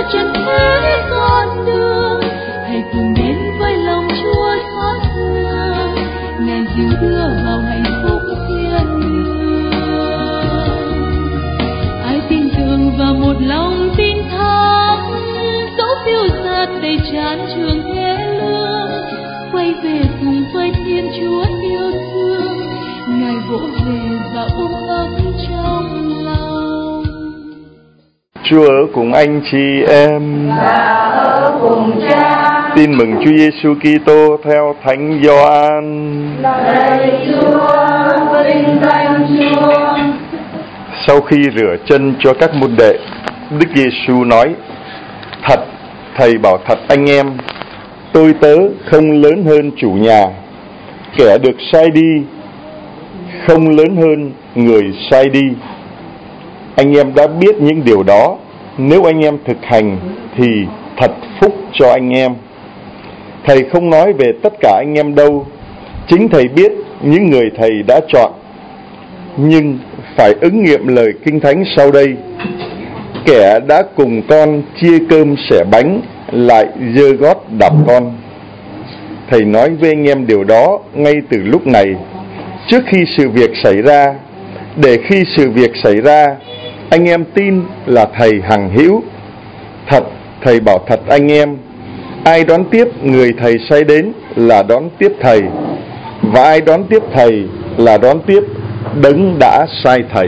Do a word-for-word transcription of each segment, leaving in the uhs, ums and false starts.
trần thế con đường. Hãy cùng đến với lòng Chúa xót xa, Ngài dìu đưa vào hạnh phúc thiên đường. Ai tin tưởng vào một lòng tin thác, dẫu phiêu dạt đầy chán trường thế lương, quay về cùng với Thiên Chúa yêu thương, Ngài vỗ về và ôm ấp trong lòng. Chúa ở cùng anh chị em và ở cùng Cha. Tin mừng Chúa Giêsu Kitô theo Thánh Gioan. Lạy Chúa, vinh danh Chúa. Sau khi rửa chân cho các môn đệ, Đức Giêsu nói: Thật, thầy bảo thật anh em, tôi tớ không lớn hơn chủ nhà, kẻ được sai đi không lớn hơn người sai đi. Anh em đã biết những điều đó, nếu anh em thực hành thì thật phúc cho anh em. Thầy không nói về tất cả anh em đâu, chính thầy biết những người thầy đã chọn. Nhưng phải ứng nghiệm lời Kinh Thánh sau đây: kẻ đã cùng con chia cơm xẻ bánh lại giơ gót đạp con. Thầy nói với anh em điều đó ngay từ lúc này, trước khi sự việc xảy ra, để khi sự việc xảy ra, anh em tin là thầy hằng hữu. Thật, thầy bảo thật anh em, ai đón tiếp người thầy sai đến là đón tiếp thầy, và ai đón tiếp thầy là đón tiếp đấng đã sai thầy.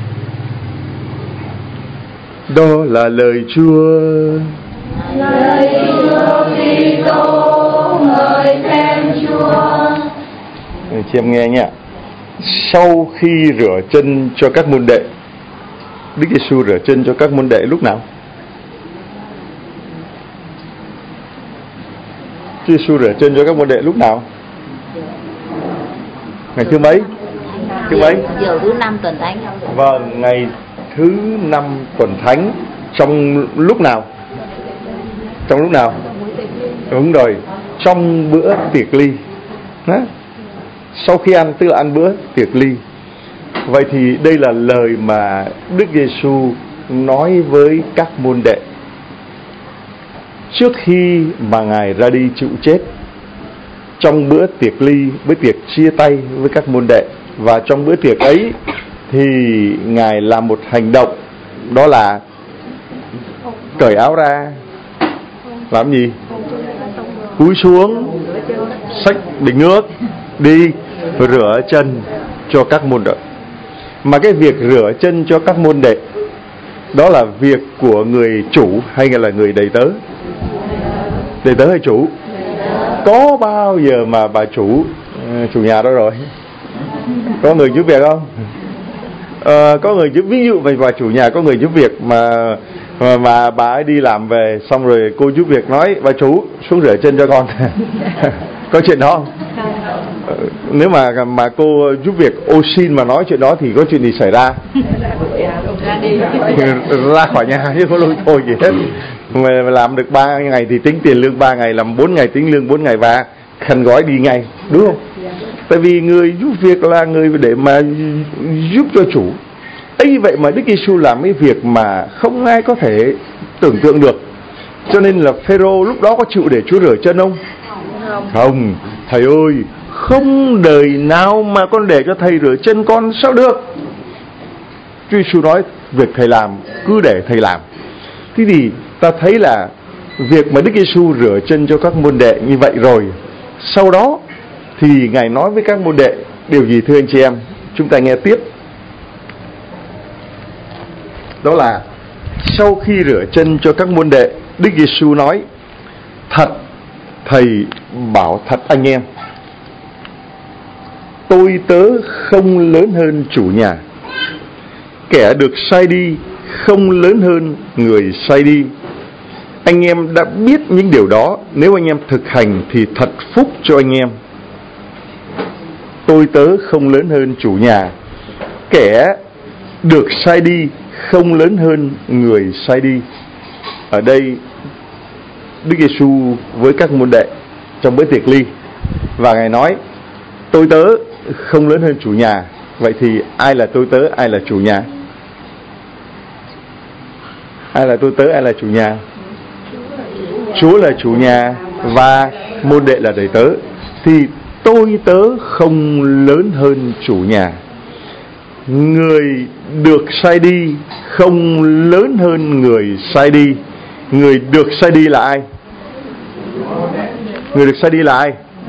Đó là lời Chúa. Lời Chúa Kitô, ngợi khen Chúa. Chị em nghe nhé. Sau khi rửa chân cho các môn đệ, Đức Giêsu rửa chân cho các môn đệ lúc nào? Chúa Giêsu rửa chân cho các môn đệ lúc nào? Ngày thứ mấy? Thứ mấy? Chiều thứ năm tuần thánh. Vâng, ngày thứ năm tuần thánh. Trong lúc nào? Trong lúc nào? Đúng rồi, trong bữa tiệc ly. Đó. Sau khi ăn, tức là ăn bữa tiệc ly. Vậy thì đây là lời mà Đức Giêsu nói với các môn đệ trước khi mà Ngài ra đi chịu chết. Trong bữa tiệc ly, bữa tiệc chia tay với các môn đệ, và trong bữa tiệc ấy thì Ngài làm một hành động, đó là cởi áo ra. Làm gì? Cúi xuống, xách bình nước đi rửa chân cho các môn đệ. Mà cái việc rửa chân cho các môn đệ đó là việc của người chủ hay là người đầy tớ? Đầy tớ hay chủ? Có bao giờ mà bà chủ chủ nhà đó rồi có người giúp việc không? À, có người giúp, ví dụ về bà chủ nhà có người giúp việc mà mà, mà bà ấy đi làm về xong rồi cô giúp việc nói: bà chủ xuống rửa chân cho con. Có chuyện đó không? Nếu mà mà cô giúp việc ô xin mà nói chuyện đó thì có chuyện gì xảy ra? Ra khỏi nhà chứ không lôi thôi gì hết. Mà làm được ba ngày thì tính tiền lương ba ngày, làm bốn ngày tính lương bốn ngày, và khăn gói đi ngay, đúng không? Tại vì người giúp việc là người để mà giúp cho chủ. Ấy vậy mà Đức Giêsu làm cái việc mà không ai có thể tưởng tượng được. Cho nên là Phêrô lúc đó có chịu để Chúa rửa chân không? Không. Không. Thầy ơi, không đời nào mà con để cho thầy rửa chân con, sao được? Chúa Giêsu nói việc thầy làm cứ để thầy làm. Thế thì ta thấy là việc mà Đức Giêsu rửa chân cho các môn đệ như vậy rồi, sau đó thì Ngài nói với các môn đệ điều gì thưa anh chị em? Chúng ta nghe tiếp. Đó là sau khi rửa chân cho các môn đệ, Đức Giêsu nói: Thật, thầy bảo thật anh em, tôi tớ không lớn hơn chủ nhà, kẻ được sai đi không lớn hơn người sai đi. Anh em đã biết những điều đó, nếu anh em thực hành thì thật phúc cho anh em. Tôi tớ không lớn hơn chủ nhà, kẻ được sai đi không lớn hơn người sai đi. Ở đây Đức Giêsu với các môn đệ trong bữa tiệc ly, và Ngài nói tôi tớ không lớn hơn chủ nhà. Vậy thì ai là tôi tớ, ai là chủ nhà? Ai là tôi tớ, ai là chủ nhà? Chúa là chủ nhà và môn đệ là đầy tớ, thì tôi tớ không lớn hơn chủ nhà. Người được sai đi không lớn hơn người sai đi. Người được sai đi là ai? Người được sai đi là ai?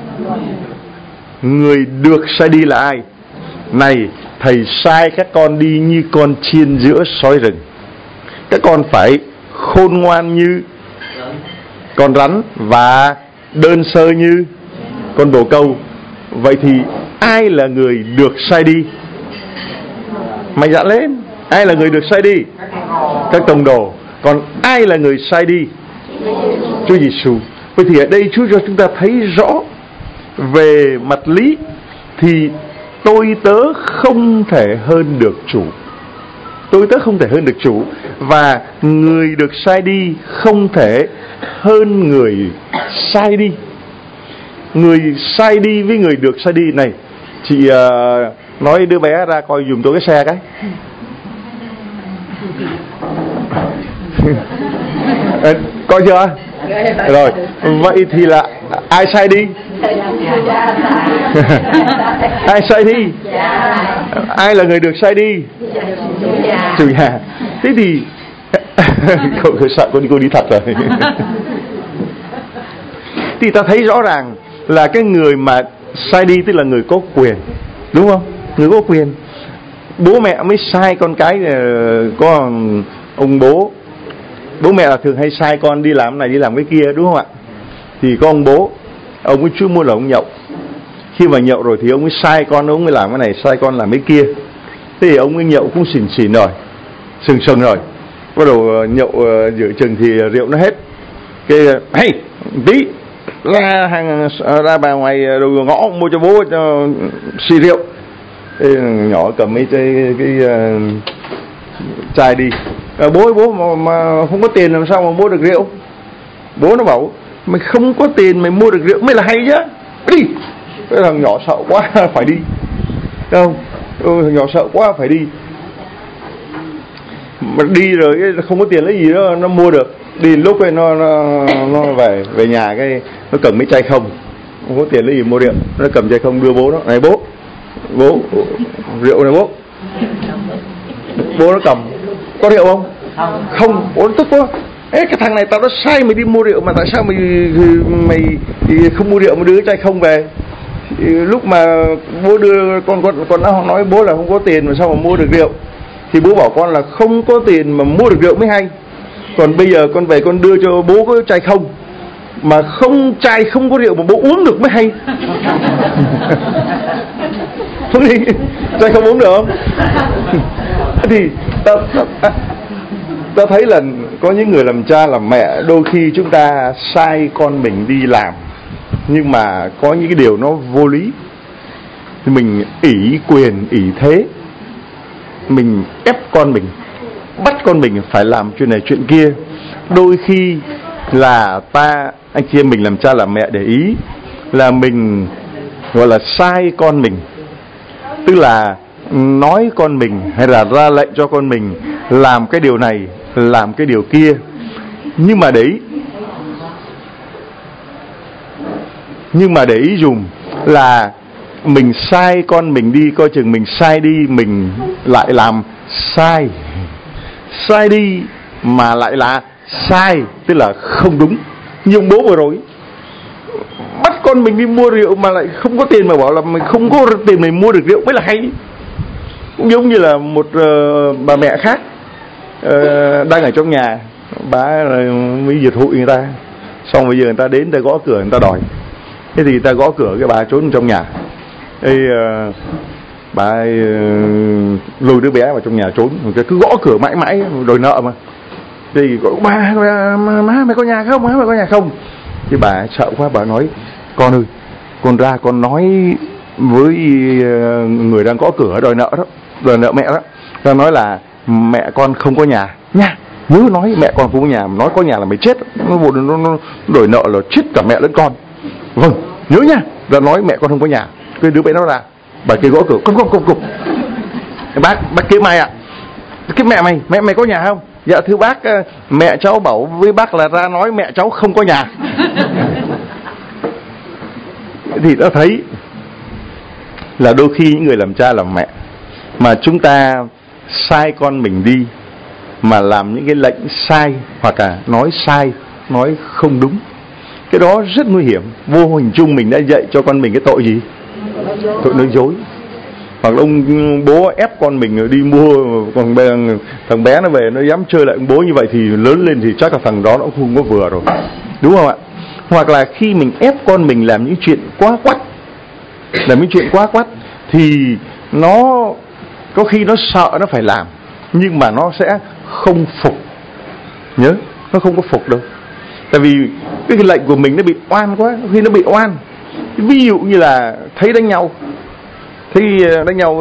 Người được sai đi là ai? Này, thầy sai các con đi như con chiên giữa sói rừng. Các con phải khôn ngoan như con rắn và đơn sơ như con bồ câu. Vậy thì ai là người được sai đi? Mạnh dạn lên. Ai là người được sai đi? Các tông đồ. Còn ai là người sai đi? Chúa Giêsu. Vậy thì ở đây Chúa cho chúng ta thấy rõ về mặt lý thì tôi tớ không thể hơn được chủ. Tôi tớ không thể hơn được chủ. Và người được sai đi không thể hơn người sai đi. Người sai đi với người được sai đi này. Chị uh, nói đứa bé ra coi dùm tôi cái xe cái. À, coi chưa? Rồi, vậy thì là ai sai đi? Ai sai đi? Ai là người được sai đi? Chủ nhà. Thế thì cậu sợ cô đi cô đi thật rồi. Thì ta thấy rõ ràng là cái người mà sai đi tức là người có quyền, đúng không? Người có quyền. Bố mẹ mới sai con cái, có ông bố, bố mẹ là thường hay sai con đi làm này đi làm cái kia, đúng không ạ? Thì có ông bố, ông ấy chưa mua là ông nhậu. Khi mà nhậu rồi thì ông ấy sai con, ông ấy làm cái này, sai con làm cái kia. Thế thì ông ấy nhậu cũng xỉn xỉn rồi, sừng sừng rồi. Bắt đầu nhậu giữa chừng thì rượu nó hết. Cái hey, tí ra hàng ra bà ngoài đầu ngõ mua cho bố cho xì rượu. Thế nhỏ cầm mấy cái, cái, cái uh, chai đi. À, bố bố mà, mà không có tiền làm sao mà mua được rượu? Bố nó bảo mày không có tiền mày mua được rượu mới là hay chứ. Đi. Cái thằng nhỏ sợ quá phải đi. Thấy không? Ừ, thằng nhỏ sợ quá phải đi. Mà đi rồi không có tiền lấy gì đó nó mua được. Đi lúc ấy nó nó nó về về nhà cái nó cầm mấy chai không. Không có tiền lấy gì mua rượu. Nó cầm chai không đưa bố nó. Này bố. Bố rượu này bố. Bố nó cầm. Có rượu không? Không. Không, bố nó tức quá. Ê, cái thằng này tao đã sai mày đi mua rượu mà tại sao mày mày không mua rượu mà đưa cái chai không về? Lúc mà bố đưa con con con nó nói bố là không có tiền mà sao mà mua được rượu? Thì bố bảo con là không có tiền mà mua được rượu mới hay. Còn bây giờ con về con đưa cho bố có chai không, mà không chai không có rượu mà bố uống được mới hay. Không đi, chai không uống được không? Thì ta, ta, ta, ta thấy là có những người làm cha làm mẹ đôi khi chúng ta sai con mình đi làm, nhưng mà có những cái điều nó vô lý thì mình ỷ quyền ỷ thế, mình ép con mình, bắt con mình phải làm chuyện này chuyện kia. Đôi khi là ta, anh chị em mình làm cha làm mẹ để ý là mình gọi là sai con mình, tức là nói con mình hay là ra lệnh cho con mình làm cái điều này, làm cái điều kia. Nhưng mà để ý, nhưng mà để ý dùm là mình sai con mình đi, coi chừng mình sai đi mình lại làm sai. Sai đi mà lại là sai, tức là không đúng. Như ông bố vừa rồi, bắt con mình đi mua rượu mà lại không có tiền, mà bảo là mình không có tiền mình mua được rượu mới là hay. Cũng giống như là một uh, bà mẹ khác uh, đang ở trong nhà, bà mới giật hụi người ta, xong bây giờ người ta đến, người ta gõ cửa, người ta đòi. Thế thì người ta gõ cửa, cái bà trốn trong nhà. Thế uh, bà ấy, uh, lôi đứa bé vào trong nhà trốn, người ta cứ gõ cửa mãi mãi đòi nợ mà. Thế thì gọi ba, má, má mày có nhà không, má mày có nhà không? Thì bà sợ quá, bà nói con ơi, con ra con nói với người đang gõ cửa đòi nợ đó, đòi nợ mẹ đó, ta nói là mẹ con không có nhà nha. Nhớ nói mẹ con không có nhà, nói có nhà là mày chết, nó, nó, nó đòi nợ là chết cả mẹ lẫn con. Vâng, nhớ nha. Ra nói mẹ con không có nhà. Cái đứa bé nó ra, bà kia gõ cửa, cục cục cục cục. Bác, bác kiếm mày ạ. À? Kiếm mẹ mày, mẹ mày có nhà không? Dạ thưa bác, mẹ cháu bảo với bác là ra nói mẹ cháu không có nhà. Thì đã thấy là đôi khi những người làm cha làm mẹ mà chúng ta sai con mình đi, mà làm những cái lệnh sai, hoặc là nói sai, nói không đúng, cái đó rất nguy hiểm. Vô hình chung mình đã dạy cho con mình cái tội gì? Tội nói dối. Hoặc là ông bố ép con mình đi mua, còn thằng bé nó về nó dám chơi lại ông bố như vậy thì lớn lên thì chắc là thằng đó nó cũng không có vừa rồi, đúng không ạ? Hoặc là khi mình ép con mình làm những chuyện quá quắt, làm những chuyện quá quắt thì nó có khi nó sợ nó phải làm, nhưng mà nó sẽ không phục. Nhớ, nó không có phục đâu. Tại vì cái lệnh của mình nó bị oan quá, khi nó bị oan. Ví dụ như là thấy đánh nhau, thấy đánh nhau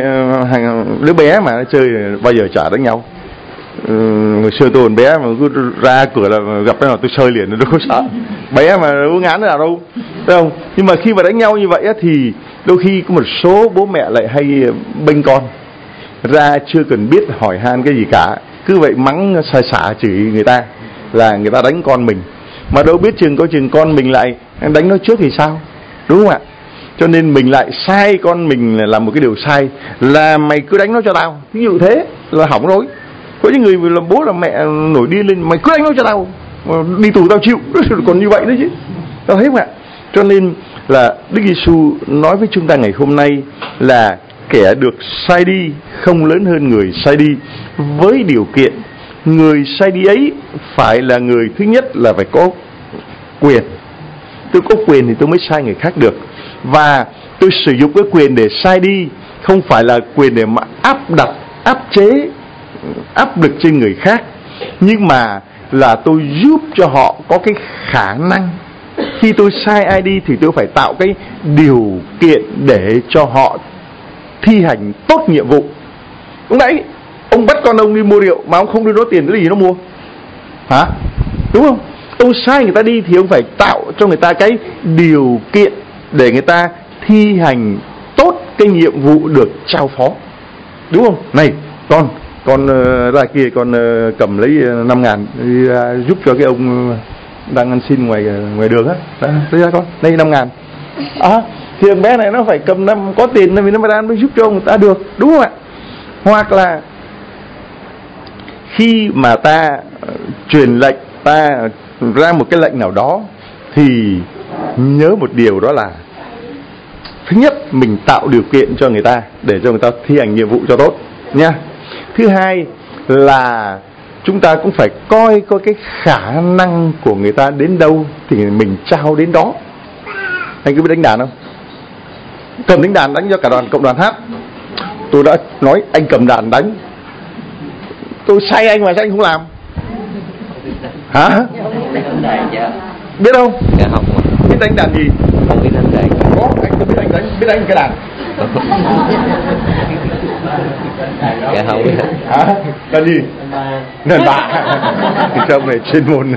hàng đứa bé mà nó chơi bao giờ chả đánh nhau. Ừ, ngày xưa tôi còn bé mà cứ ra cửa là gặp cái nào tôi sơi liền, nó đâu có sợ. Bé mà có ngán nào đâu, thấy không? Nhưng mà khi mà đánh nhau như vậy á, thì đôi khi có một số bố mẹ lại hay bênh con ra, chưa cần biết hỏi han cái gì cả, cứ vậy mắng xả xả chửi người ta là người ta đánh con mình, mà đâu biết chừng có chừng con mình lại đánh nó trước thì sao, đúng không ạ? Cho nên mình lại sai con mình là làm một cái điều sai, là mày cứ đánh nó cho tao, ví dụ thế là hỏng rồi. Có những người làm bố làm mẹ nổi điên lên, mày cứ đánh nó cho tao, đi tù tao chịu, còn như vậy đấy chứ, tao thấy không ạ? Cho nên là Đức Giêsu nói với chúng ta ngày hôm nay là kẻ được sai đi không lớn hơn người sai đi, với điều kiện người sai đi ấy phải là người thứ nhất là phải có quyền. Tôi có quyền thì tôi mới sai người khác được, và tôi sử dụng cái quyền để sai đi không phải là quyền để mà áp đặt, áp chế, áp lực trên người khác, nhưng mà là tôi giúp cho họ có cái khả năng. Khi tôi sai ai đi thì tôi phải tạo cái điều kiện để cho họ thi hành tốt nhiệm vụ. Lúc nãy ông bắt con ông đi mua rượu mà ông không đưa nó tiền, cái gì nó mua hả? Đúng không? Ông sai người ta đi thì ông phải tạo cho người ta cái điều kiện để người ta thi hành tốt cái nhiệm vụ được trao phó, đúng không? Này con, con uh, ra kia con uh, cầm lấy năm ngàn đi uh, giúp cho cái ông uh, đang ăn xin ngoài uh, ngoài đường á, lấy ra con, đây năm ngàn. À, thì thằng bé này nó phải cầm năm có tiền vì nó mới ra mới giúp cho ông ta được, đúng không ạ? Hoặc là khi mà ta uh, truyền lệnh, ta ra một cái lệnh nào đó thì nhớ một điều, đó là thứ nhất mình tạo điều kiện cho người ta để cho người ta thi hành nhiệm vụ cho tốt nha. Thứ hai là chúng ta cũng phải coi coi cái khả năng của người ta đến đâu thì mình trao đến đó. Anh cứ biết đánh đàn không? Cầm đánh đàn đánh cho cả đoàn cộng đoàn hát. Tôi đã nói anh cầm đàn đánh, tôi sai anh mà sao anh không làm? Hả? Biết không? Dạ không. Biết đánh đàn gì? Không biết đánh đàn. Có, anh có biết anh đánh, biết đánh cái đàn. Dạ không biết. Hả? Đàn gì? Đàn bà. Thì sao ông này chuyên môn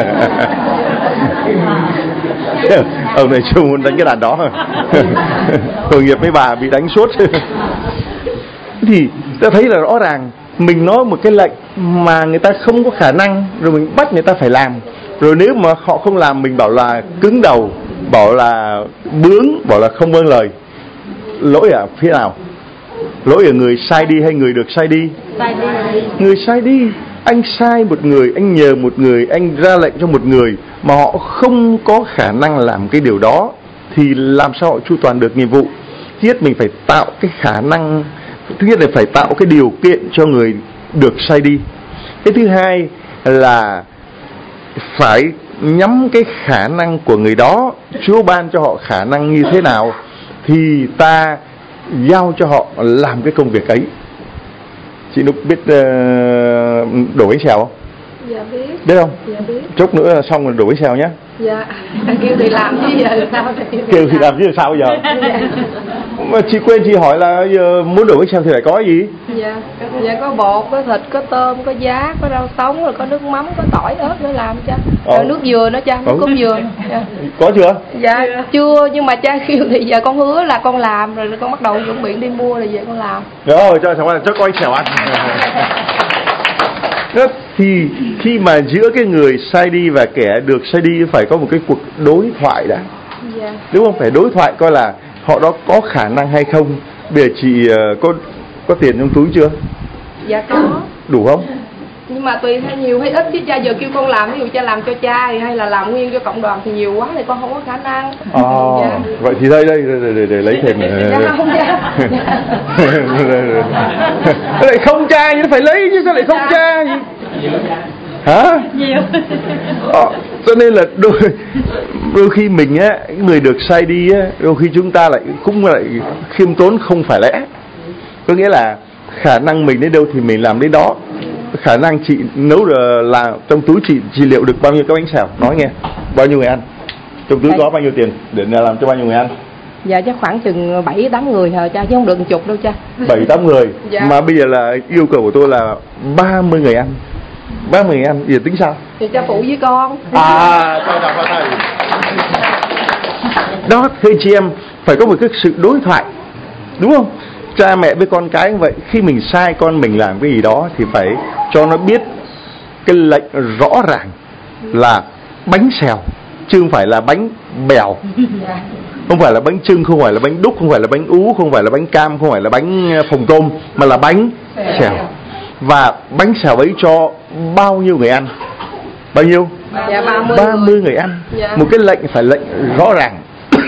ông này chuyên môn đánh cái đàn đó. Tội nghiệp mấy bà bị đánh suốt. Thì ta thấy là rõ ràng mình nói một cái lệnh mà người ta không có khả năng, rồi mình bắt người ta phải làm. Rồi nếu mà họ không làm, mình bảo là cứng đầu, bảo là bướng, bảo là không vâng lời. Lỗi ở phía nào? Lỗi ở người sai đi hay người được sai đi? Sai đi. Người sai đi. Anh sai một người, anh nhờ một người, anh ra lệnh cho một người mà họ không có khả năng làm cái điều đó thì làm sao họ chu toàn được nhiệm vụ? Thứ nhất mình phải tạo cái khả năng, thứ nhất là phải tạo cái điều kiện cho người được sai đi. Cái thứ hai là phải nhắm cái khả năng của người đó, Chúa ban cho họ khả năng như thế nào thì ta giao cho họ làm cái công việc ấy. Chị Núc biết uh, đổ bánh xèo không? Dạ biết. Biết không? Dạ biết. Chốc nữa là xong rồi đổ bánh xèo nhé. Dạ. Kêu thì làm chứ giờ sao? Kêu thì làm chứ sao bây giờ? Dạ. Mà chị quên chị hỏi là giờ muốn đổ bánh xèo thì phải có gì? Dạ. Dạ có bột, có thịt, có tôm, có giá, có rau sống, rồi có nước mắm, có tỏi, ớt nữa làm cho. Rồi nước dừa nữa cha, nước cốt dừa. Dạ. Có chưa? Dạ chưa, nhưng mà cha kêu thì giờ con hứa là con làm, rồi con bắt đầu chuẩn bị đi mua rồi về con làm. Rồi cho cháu ăn, cho coi xèo ăn. Đó, thì khi mà giữa cái người sai đi và kẻ được sai đi phải có một cái cuộc đối thoại đã, Dạ. đúng không? Phải đối thoại coi là họ đó có khả năng hay không. Bây giờ chị uh, có có tiền trong túi chưa? Dạ có. Đủ không? Nhưng mà tùy hay nhiều hay ít chứ cha giờ kêu con làm, ví dụ cha làm cho cha hay là làm nguyên cho cộng đoàn thì nhiều quá thì con không có khả năng. À, dạ. Vậy thì đây đây để, để, để lấy thêm. Dạ không cha. Nó lại không cha nhưng nó phải lấy chứ sao lại không cha gì? Hả? Nhiều. À, cho nên là đôi đôi khi mình á, người được sai đi á, đôi khi chúng ta lại cũng lại khiêm tốn không phải lẽ. Có nghĩa là khả năng mình đến đâu thì mình làm đến đó. Khả năng chị nấu là trong túi chị chị liệu được bao nhiêu cái bánh xèo, nói nghe, bao nhiêu người ăn, trong túi có bao nhiêu tiền để làm cho bao nhiêu người ăn? Dạ chắc khoảng chừng bảy tám người hả cha, chứ không được một chục đâu cha. Bảy tám người. Dạ. Mà bây giờ là yêu cầu của tôi là ba mươi người ăn, ba mươi người ăn, giờ tính sao? Thì cha phụ với con. À, thôi thôi thôi. Đó, thưa chị em, phải có một cái sự đối thoại, đúng không? Cha mẹ với con cái như vậy, khi mình sai con mình làm cái gì đó thì phải cho nó biết cái lệnh rõ ràng là bánh xèo chứ không phải là bánh bèo, không phải là bánh chưng, không phải là bánh đúc, không phải là bánh ú, không phải là bánh cam, không phải là bánh phồng tôm, mà là bánh xèo. Và bánh xèo ấy cho bao nhiêu người ăn? Bao nhiêu? Dạ, ba mươi, ba mươi người ăn. Dạ. Một cái lệnh phải lệnh rõ ràng.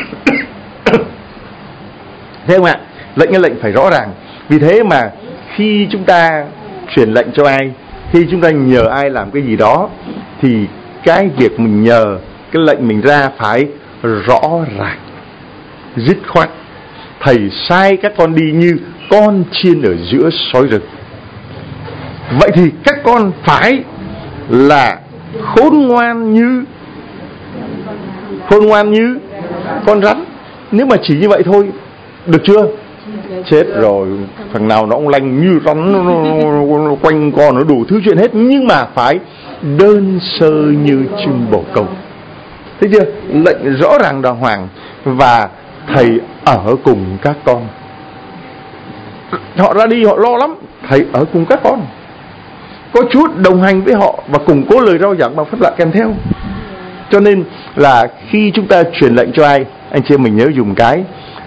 Thấy không ạ? Lệnh cái lệnh phải rõ ràng. Vì thế mà khi chúng ta truyền lệnh cho ai, khi chúng ta nhờ ai làm cái gì đó, thì cái việc mình nhờ, cái lệnh mình ra phải rõ ràng, dứt khoát. Thầy sai các con đi như con chiên ở giữa sói rừng. Vậy thì các con phải là khôn ngoan như khôn ngoan như con rắn. Nếu mà chỉ như vậy thôi, được chưa? Chết rồi, thằng nào nó cũng lanh như rắn, nó, nó, nó quanh con nó đủ thứ chuyện hết, nhưng mà phải đơn sơ như chim bồ câu. Thấy chưa? Lệnh rõ ràng đàng hoàng. Và thầy ở cùng các con. Họ ra đi họ lo lắm, thầy ở cùng các con, có Chúa đồng hành với họ và củng cố lời rao giảng bằng phép lạ kèm theo. Cho nên là khi chúng ta truyền lệnh cho ai, anh chị em mình nhớ dùng cái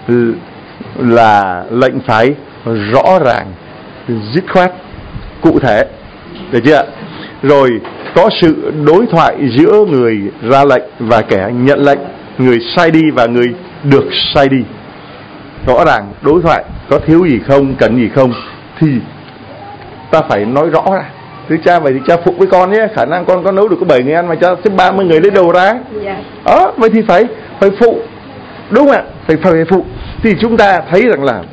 là lệnh phải rõ ràng, dứt khoát, cụ thể, được chưa? Rồi có sự đối thoại giữa người ra lệnh và kẻ nhận lệnh, người sai đi và người được sai đi. Rõ ràng đối thoại, có thiếu gì không, cần gì không thì ta phải nói rõ ra. Thưa cha, vậy thì cha phụ với con nhé, khả năng con có nấu được có bảy người ăn mà cha xếp ba mươi người lấy đầu ra. Dạ. Đó, vậy thì phải phải phụ, đúng không ạ? Phải phải phụ. Thì chúng ta thấy rằng là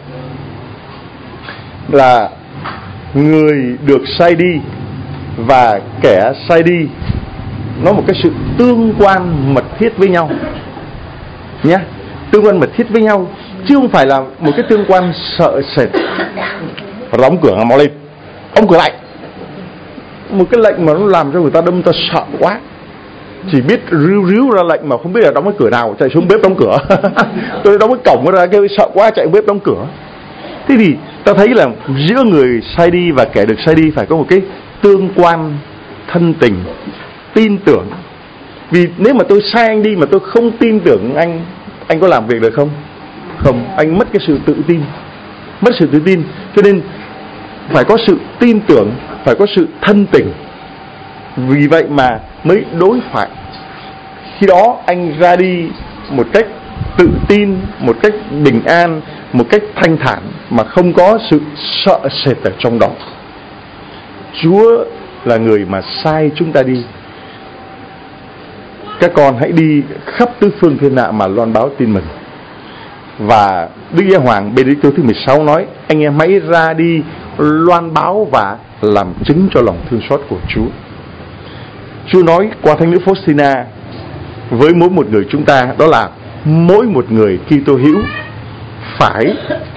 là người được sai đi và kẻ sai đi nó một cái sự tương quan mật thiết với nhau nhé, tương quan mật thiết với nhau, chứ không phải là một cái tương quan sợ sệt. Đóng cửa mau lên, đóng cửa lại. Một cái lệnh mà nó làm cho người ta đâm ta sợ quá, chỉ biết ríu ríu ra lệnh mà không biết là đóng cái cửa nào, chạy xuống bếp đóng cửa. Tôi đóng cái cổng ra kêu sợ quá chạy bếp đóng cửa. Thế thì ta thấy là giữa người sai đi và kẻ được sai đi phải có một cái tương quan thân tình, tin tưởng. Vì nếu mà tôi sai anh đi mà tôi không tin tưởng anh, anh có làm việc được không? Không, anh mất cái sự tự tin, mất sự tự tin. Cho nên phải có sự tin tưởng, phải có sự thân tình. Vì vậy mà mới đối thoại. Khi đó anh ra đi một cách tự tin, một cách bình an, một cách thanh thản, mà không có sự sợ sệt ở trong đó. Chúa là người mà sai chúng ta đi. Các con hãy đi khắp tứ phương thiên hạ mà loan báo tin mừng. Và Đức Giáo Hoàng Benedictus thứ mười sáu nói, anh em hãy ra đi loan báo và làm chứng cho lòng thương xót của Chúa. Chúa nói qua thánh nữ Faustina với mỗi một người chúng ta, đó là mỗi một người Kitô hữu phải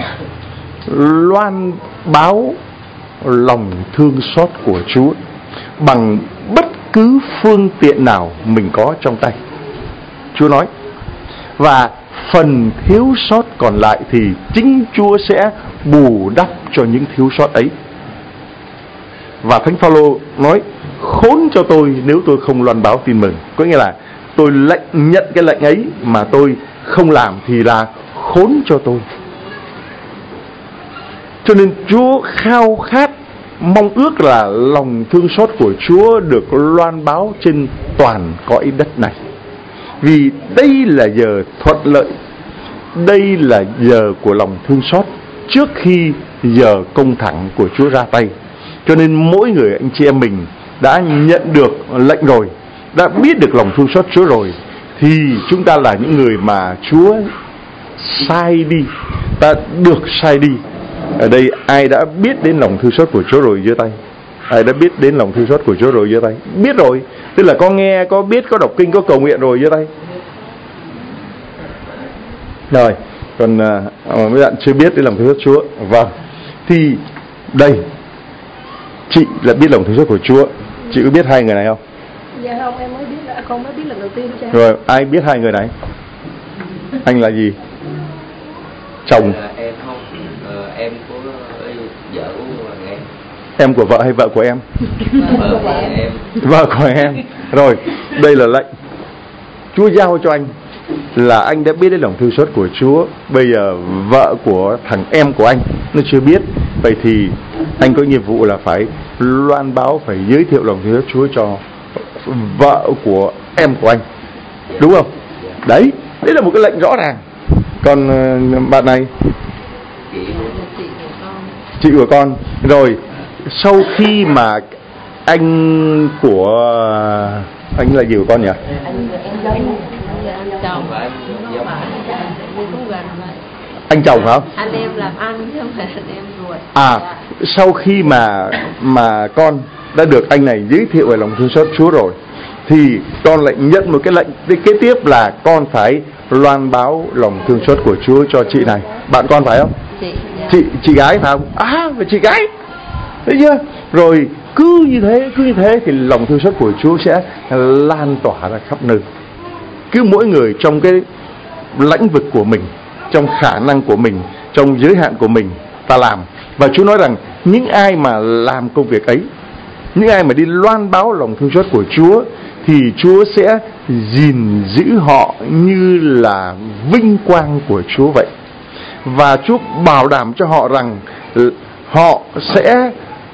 loan báo lòng thương xót của Chúa bằng bất cứ phương tiện nào mình có trong tay. Chúa nói, và phần thiếu sót còn lại thì chính Chúa sẽ bù đắp cho những thiếu sót ấy. Và Thánh Phaolô nói khốn cho tôi nếu tôi không loan báo tin mừng. Có nghĩa là tôi lệnh nhận cái lệnh ấy mà tôi không làm thì là khốn cho tôi. Cho nên Chúa khao khát, mong ước là lòng thương xót của Chúa được loan báo trên toàn cõi đất này. Vì đây là giờ thuận lợi, đây là giờ của lòng thương xót trước khi giờ công thẳng của Chúa ra tay. Cho nên mỗi người anh chị em mình đã nhận được lệnh rồi, đã biết được lòng thương xót Chúa rồi, thì chúng ta là những người mà Chúa sai đi, ta được sai đi. Ở đây ai đã biết đến lòng thương xót của Chúa rồi giơ tay? Ai đã biết đến lòng thương xót của Chúa rồi giơ tay? Biết rồi, tức là có nghe, có biết, có đọc kinh, có cầu nguyện rồi giơ tay. Rồi, còn uh, mấy bạn chưa biết đến lòng thương xót Chúa. Vâng, thì đây, chị là biết lòng thương xót của Chúa. Chị có biết hai người này không? Dạ không, em mới biết, là con mới biết lần đầu tiên cha. Rồi, ai biết hai người này? Anh là gì? Chồng. À, em không, à, em của vợ của em. Em của vợ hay vợ của em? Vợ của em. Vợ của em. Rồi, đây là lệnh Chúa giao cho anh, là anh đã biết đến lòng thương xót của Chúa. Bây giờ vợ của thằng em của anh nó chưa biết, vậy thì anh có nhiệm vụ là phải loan báo, phải giới thiệu lòng thương xót Chúa cho vợ của em của anh, đúng không? Đấy, đấy là một cái lệnh rõ ràng. Còn bạn này, chị của con. Rồi, sau khi mà anh của anh là gì của con nhỉ? Anh chồng hả? Anh em làm ăn chứ không phải anh em ruột. À, sau khi mà mà con đã được anh này giới thiệu về lòng thương xót Chúa rồi, thì con lại nhận một cái lệnh kế tiếp là con phải loan báo lòng thương xót của Chúa cho chị này. Bạn con phải không? Chị, dạ. Chị chị gái phải không? À, phải chị gái. Thấy chưa? Rồi cứ như thế, cứ như thế thì lòng thương xót của Chúa sẽ lan tỏa ra khắp nơi. Cứ mỗi người trong cái lãnh vực của mình, trong khả năng của mình, trong giới hạn của mình ta làm. Và Chúa nói rằng những ai mà làm công việc ấy, những ai mà đi loan báo lòng thương xót của Chúa, thì Chúa sẽ gìn giữ họ như là vinh quang của Chúa vậy. Và Chúa bảo đảm cho họ rằng họ sẽ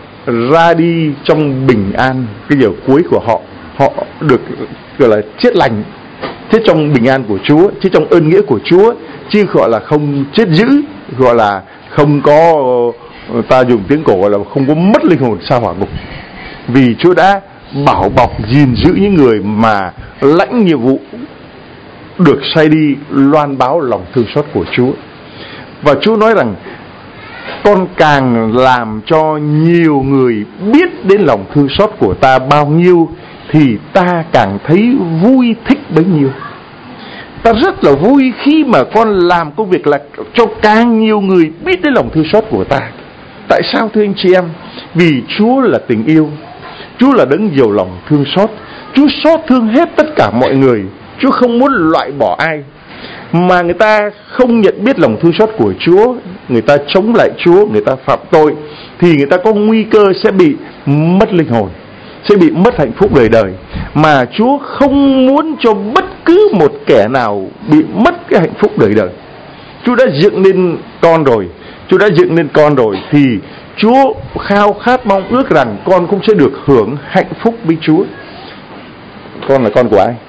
ra đi trong bình an. Cái giờ cuối của họ, họ được gọi là chết lành, chết trong bình an của Chúa, chết trong ơn nghĩa của Chúa, chứ gọi là không chết dữ, gọi là không có, ta dùng tiếng cổ gọi là không có mất linh hồn sa hỏa ngục. Vì Chúa đã bảo bọc gìn giữ những người mà lãnh nhiệm vụ được sai đi loan báo lòng thương xót của Chúa. Và Chúa nói rằng con càng làm cho nhiều người biết đến lòng thương xót của ta bao nhiêu, thì ta càng thấy vui thích bấy nhiêu. Ta rất là vui khi mà con làm công việc là cho càng nhiều người biết đến lòng thương xót của ta. Tại sao thưa anh chị em? Vì Chúa là tình yêu, Chúa là đấng nhiều lòng thương xót. Chúa xót thương hết tất cả mọi người. Chúa không muốn loại bỏ ai. Mà người ta không nhận biết lòng thương xót của Chúa, người ta chống lại Chúa, người ta phạm tội, thì người ta có nguy cơ sẽ bị mất linh hồn, sẽ bị mất hạnh phúc đời đời. Mà Chúa không muốn cho bất cứ một kẻ nào bị mất cái hạnh phúc đời đời. Chúa đã dựng nên con rồi, Chúa đã dựng nên con rồi, thì Chúa khao khát mong ước rằng con cũng sẽ được hưởng hạnh phúc với Chúa. Con là con của ai?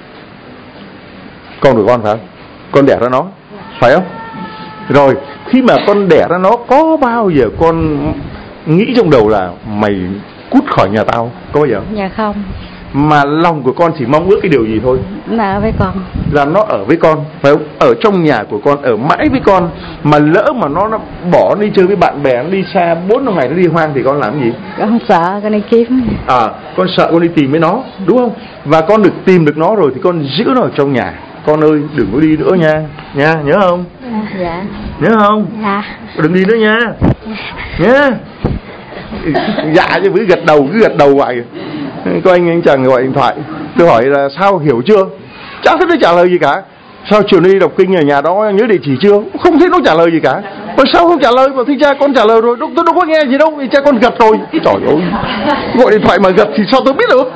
Con của con phải không? Con đẻ ra nó, phải không? Rồi, khi mà con đẻ ra nó, có bao giờ con nghĩ trong đầu là mày cút khỏi nhà tao? Có bao giờ? Dạ không. Mà lòng của con chỉ mong ước cái điều gì thôi? Là ở với con. Là nó ở với con, phải không? Ở trong nhà của con, ở mãi với con. Mà lỡ mà nó, nó bỏ đi chơi với bạn bè, nó đi xa bốn năm ngày nó đi hoang thì con làm gì? Con sợ con đi kiếm. À, con sợ con đi tìm với nó, đúng không? Và con được tìm được nó rồi thì con giữ nó ở trong nhà. Con ơi, đừng có đi nữa nha. Nha, nhớ không? Dạ. Nhớ không? Dạ. Đừng đi nữa nha. Nhớ. Dạ chứ cứ gật đầu, cứ gật đầu hoài. Có anh anh chàng gọi điện thoại, tôi hỏi là sao, hiểu chưa? Chả thấy nó trả lời gì cả. Sao chiều nay đọc kinh ở nhà đó nhớ địa chỉ chưa? Không thấy nó trả lời gì cả. Mà sao không trả lời? Bảo thưa cha con trả lời rồi. Đâu, tôi đâu có nghe gì đâu, vì cha con gật rồi. Trời ơi, gọi điện thoại mà gật thì sao tôi biết được?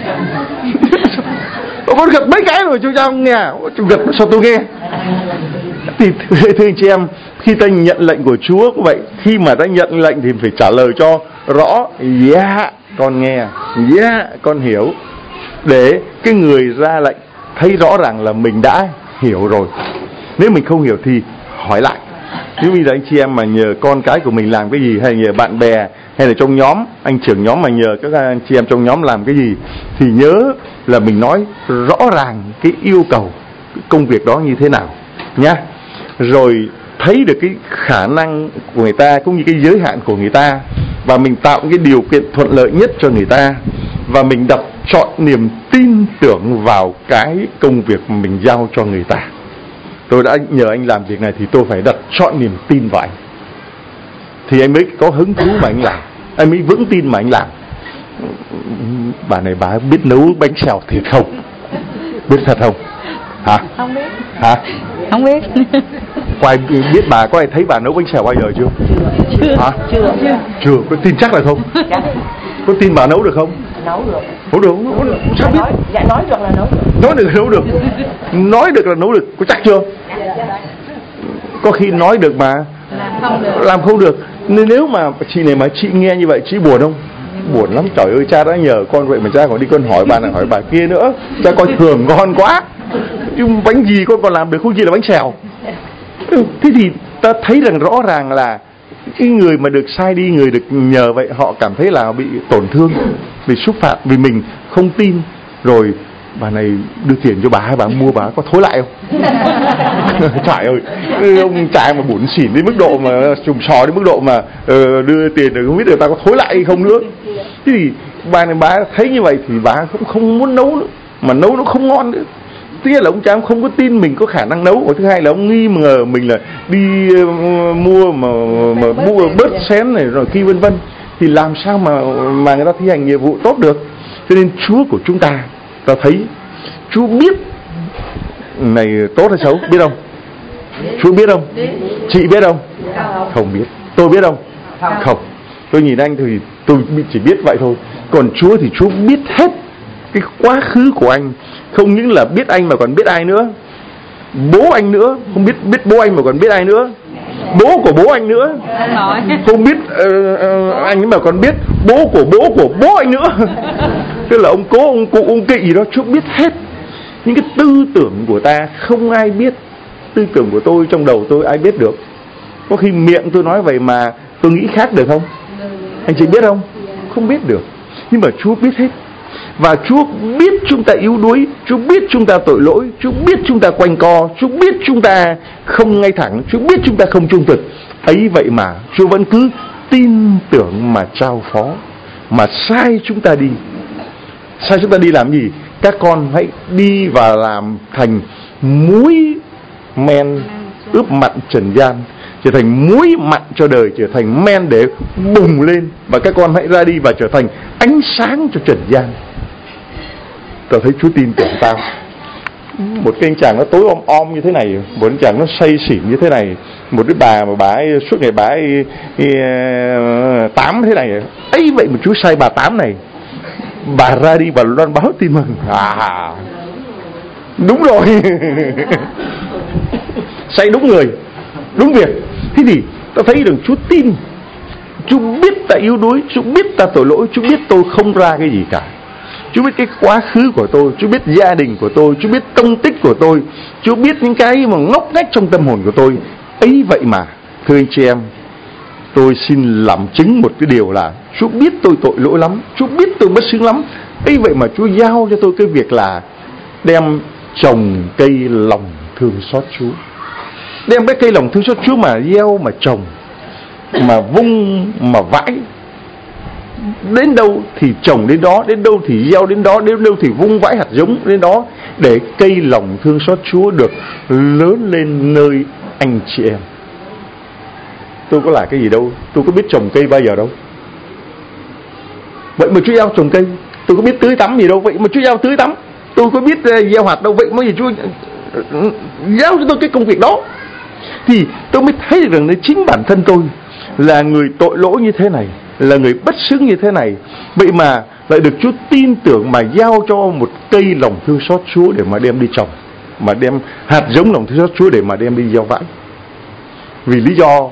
Con gật mấy cái rồi chú cha không nghe. Chú gật sao tôi nghe? Thì thưa anh chị em, khi ta nhận lệnh của Chúa cũng vậy. Khi mà ta nhận lệnh thì phải trả lời cho rõ. Yeah, con nghe. Yeah, con hiểu. Để cái người ra lệnh thấy rõ ràng là mình đã hiểu rồi. Nếu mình không hiểu thì hỏi lại. Nếu bây giờ anh chị em mà nhờ con cái của mình làm cái gì, hay nhờ bạn bè, hay là trong nhóm, anh trưởng nhóm mà nhờ các anh chị em trong nhóm làm cái gì, thì nhớ là mình nói rõ ràng cái yêu cầu cái công việc đó như thế nào nhá. Rồi thấy được cái khả năng của người ta cũng như cái giới hạn của người ta, và mình tạo cái điều kiện thuận lợi nhất cho người ta, và mình đặt chọn niềm tin tưởng vào cái công việc mà mình giao cho người ta. Tôi đã nhờ anh làm việc này thì tôi phải đặt chọn niềm tin vào anh, thì anh mới có hứng thú mà anh làm, anh mới vững tin mà anh làm. Bà này bà biết nấu bánh xèo thiệt không? Biết thật không? Hả? Không biết. Hả? Không biết. Có ai biết bà, có ai thấy bà nấu bánh xèo bao giờ chưa? Chưa. Hả? Chưa. Chưa. Có tin chắc là không? Có tin bà nấu được không? Nấu được. Nấu được. Sao biết? Nói, dạ nói được là nấu được. Nói được là nấu được. Nói được là nấu được. Có chắc chưa? Có khi nói được mà Làm không được. làm không được. Nên nếu mà chị này mà chị nghe như vậy, chị buồn không? Buồn lắm. Trời ơi, cha đã nhờ con vậy mà cha còn đi con hỏi bà này hỏi bà kia nữa. Cha coi thường con quá. Nhưng bánh gì con còn làm được, không chỉ là bánh xèo. Thế thì ta thấy rằng rõ ràng là cái người mà được sai đi, người được nhờ vậy, họ cảm thấy là bị tổn thương, bị xúc phạm vì mình không tin. Rồi bà này đưa tiền cho bà, hay bà mua bà có thối lại không? Trời ơi, ông trai mà bủn xỉn đến mức độ mà trùm sò đến mức độ mà uh, đưa tiền rồi không biết người ta có thối lại hay không nữa. Thế thì bà này bà thấy như vậy thì bà cũng không muốn nấu nữa, mà nấu nó không ngon nữa. Thứ nhất là ông cha ông không có tin mình có khả năng nấu, và thứ hai là ông nghi ngờ mình là đi uh, mua mà, mà mua bớt xén này rồi kia vân vân, thì làm sao mà mà người ta thi hành nhiệm vụ tốt được. Cho nên Chúa của chúng ta, ta thấy Chúa biết này tốt hay xấu, biết không? Chúa biết không? Chị biết không? Không biết. Tôi biết không? Không. Tôi nhìn anh thì tôi chỉ biết vậy thôi. Còn Chúa thì Chúa biết hết cái quá khứ của anh. Không những là biết anh mà còn biết ai nữa. Bố anh nữa. Không biết biết bố anh mà còn biết ai nữa. Bố của bố anh nữa. Không biết uh, uh, anh mà còn biết bố của bố của bố anh nữa. Tức là ông cố, ông cụ, ông kỵ gì đó. Chúa biết hết. Những cái tư tưởng của ta không ai biết. Tư tưởng của tôi trong đầu tôi ai biết được. Có khi miệng tôi nói vậy mà tôi nghĩ khác được không? Anh chị biết không? Không biết được. Nhưng mà Chúa biết hết. Và Chúa biết chúng ta yếu đuối, Chúa biết chúng ta tội lỗi, Chúa biết chúng ta quanh co, Chúa biết chúng ta không ngay thẳng, Chúa biết chúng ta không trung thực. Ấy vậy mà Chúa vẫn cứ tin tưởng mà trao phó, mà sai chúng ta đi. Sai chúng ta đi làm gì? Các con hãy đi và làm thành muối men ướp mặn trần gian, trở thành muối mặn cho đời, trở thành men để bùng lên. Và các con hãy ra đi và trở thành ánh sáng cho trần gian. Tao thấy Chúa tin tưởng tao. Một cái anh chàng nó tối om om như thế này, một anh chàng nó say xỉn như thế này, một đứa bà mà bà ấy suốt ngày bà ấy tám thế này, ấy vậy mà Chúa sai bà tám này, bà ra đi và loan báo tin mừng. À, đúng rồi. Say đúng người, đúng việc. Thế thì tao thấy được Chúa tin. Chúa biết ta yếu đuối, Chúa biết ta tội lỗi, Chúa biết tôi không ra cái gì cả. Chúa biết cái quá khứ của tôi, Chúa biết gia đình của tôi, Chúa biết tông tích của tôi, Chúa biết những cái mà ngóc ngách trong tâm hồn của tôi. Ấy vậy mà, thưa anh chị em, tôi xin làm chứng một cái điều là Chúa biết tôi tội lỗi lắm, Chúa biết tôi bất xứng lắm. Ấy vậy mà Chúa giao cho tôi cái việc là đem trồng cây lòng thương xót Chúa. Đem cái cây lòng thương xót Chúa mà gieo, mà trồng, mà vung, mà vãi. Đến đâu thì trồng đến đó, đến đâu thì gieo đến đó, đến đâu thì vung vãi hạt giống đến đó, để cây lòng thương xót Chúa được lớn lên nơi anh chị em. Tôi có là cái gì đâu, tôi có biết trồng cây bao giờ đâu. Vậy mà Chúa giao trồng cây, tôi có biết tưới tắm gì đâu. Vậy mà Chúa giao tưới tắm, tôi có biết gieo hạt đâu. Vậy mà gì Chúa giao cho tôi cái công việc đó. Thì tôi mới thấy được rằng đấy, chính bản thân tôi là người tội lỗi như thế này, là người bất xứng như thế này, vậy mà lại được Chúa tin tưởng mà giao cho một cây lòng thương xót Chúa để mà đem đi trồng, mà đem hạt giống lòng thương xót Chúa để mà đem đi gieo vãi. Vì lý do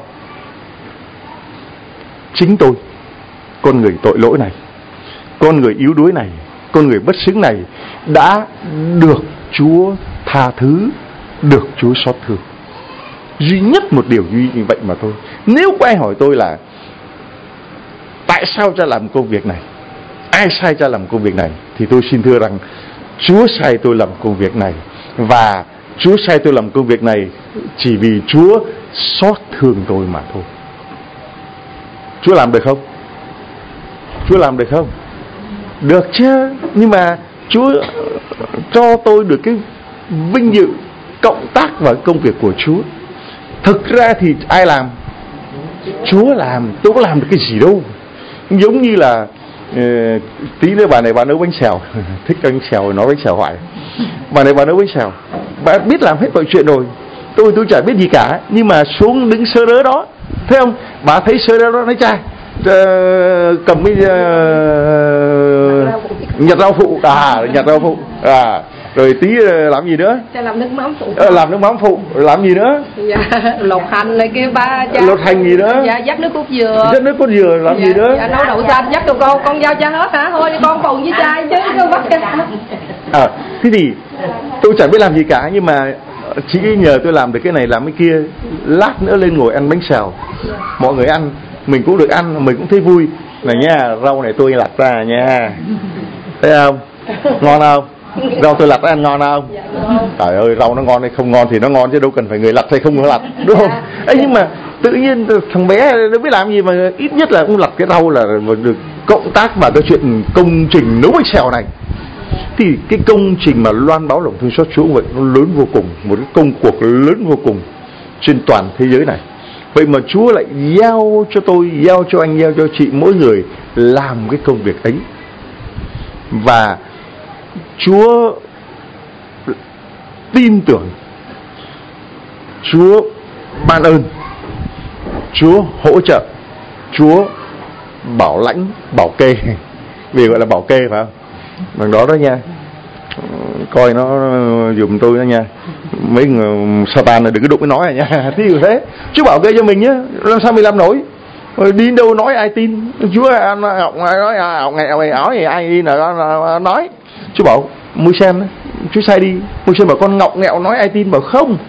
chính tôi, con người tội lỗi này, con người yếu đuối này, con người bất xứng này đã được Chúa tha thứ, được Chúa xót thương. Duy nhất một điều duy như vậy mà thôi. Nếu có ai hỏi tôi là tại sao cha làm công việc này, ai sai cha làm công việc này, thì tôi xin thưa rằng Chúa sai tôi làm công việc này. Và Chúa sai tôi làm công việc này chỉ vì Chúa xót thương tôi mà thôi. Chúa làm được không? Chúa làm được không? Được chứ. Nhưng mà Chúa cho tôi được cái vinh dự cộng tác vào công việc của Chúa. Thực ra thì ai làm? Chúa làm. Tôi có làm được cái gì đâu. Giống như là uh, tí nữa bà này bà nấu bánh xèo, thích bánh xèo, nói bánh xèo hoài. Bà này bà nấu bánh xèo, bà biết làm hết mọi chuyện rồi. Tôi tôi chả biết gì cả, nhưng mà xuống đứng sơ đỡ đó, thấy không? Bà thấy sơ đỡ đó nói trai uh, cầm cái uh, nhặt rau phụ, à nhặt rau phụ, à rồi tí uh, làm gì nữa? Cha làm nước mắm phụ. À, làm nước mắm phụ, làm gì nữa? Dạ, lột hành này kia ba cha. Lột hành gì nữa? Dạ, dắt nước cốt dừa. Dắt nước cốt dừa, làm dạ, gì nữa? Dạ, nấu đậu xanh, dắt được con, con giao cha hết hả? Thôi đi con phụ với cha chứ, không bắt cha. À, thế thì tôi chẳng biết làm gì cả, nhưng mà chỉ nhờ tôi làm được cái này làm cái kia, lát nữa lên ngồi ăn bánh xèo, mọi người ăn, mình cũng được ăn, mình cũng thấy vui. Này nha, rau này tôi lặt ra nha, thấy không? Ngon không? Rau tôi lặt ăn ngon không? Trời ơi, rau nó ngon hay không ngon thì nó ngon chứ đâu cần phải người lặt hay không có lặt, đúng không? Ấy nhưng mà tự nhiên thằng bé nó biết làm gì mà ít nhất là cũng lặt cái rau là được cộng tác vào cái chuyện công trình nấu bánh xèo này. Thì cái công trình mà loan báo lòng thương xót Chúa vậy nó lớn vô cùng, một cái công cuộc lớn vô cùng trên toàn thế giới này. Vậy mà Chúa lại giao cho tôi, giao cho anh, giao cho chị mỗi người làm cái công việc ấy. Và Chúa tin tưởng, Chúa ban ơn, Chúa hỗ trợ, Chúa bảo lãnh, bảo kê. Vì gọi là bảo kê phải không? Bằng đó đó nha, coi nó dùm tôi đó nha, mấy người Satan này đừng có đụng cái nói này nha. Thí dụ thế, Chúa bảo kê cho mình nhá, làm sao mình làm nổi? Rồi đi đâu nói ai tin? Chúa ăn học nói học ngày ngày áo gì ai đi là nói. Chúa bảo Môi Sen, Chúa sai đi. Môi Sen bảo con ngọng nghẹo nói ai tin, bảo không,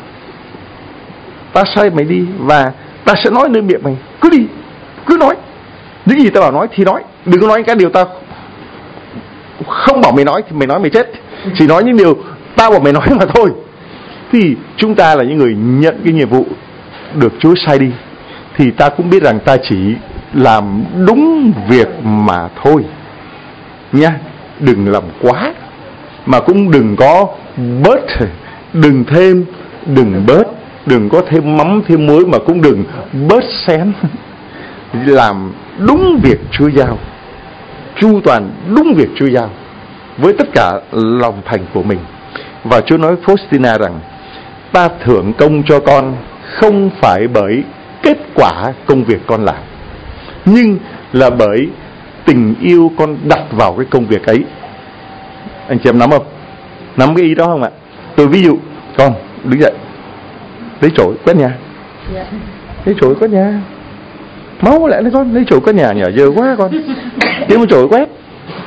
ta sai mày đi và ta sẽ nói nơi miệng mày, cứ đi, cứ nói những gì ta bảo nói thì nói, đừng có nói cái điều ta không bảo mày nói thì mày nói mày chết, chỉ nói những điều tao bảo mày nói mà thôi. Thì chúng ta là những người nhận cái nhiệm vụ được Chúa sai đi, thì ta cũng biết rằng ta chỉ làm đúng việc mà thôi nha. Đừng làm quá, mà cũng đừng có bớt, đừng thêm, đừng bớt, đừng có thêm mắm thêm muối, mà cũng đừng bớt xén. Làm đúng việc Chúa giao, chu toàn đúng việc Chúa giao với tất cả lòng thành của mình. Và Chúa nói Faustina rằng ta thưởng công cho con không phải bởi kết quả công việc con làm, nhưng là bởi tình yêu con đặt vào cái công việc ấy. Anh chị em nắm không? Nắm cái ý đó không ạ? Tôi ví dụ, con đứng dậy lấy chổi quét nhà, lấy chổi quét nhà, máu lại nó con lấy chổi quét nhà, nhờ dơ quá con, kiếm một chổi quét.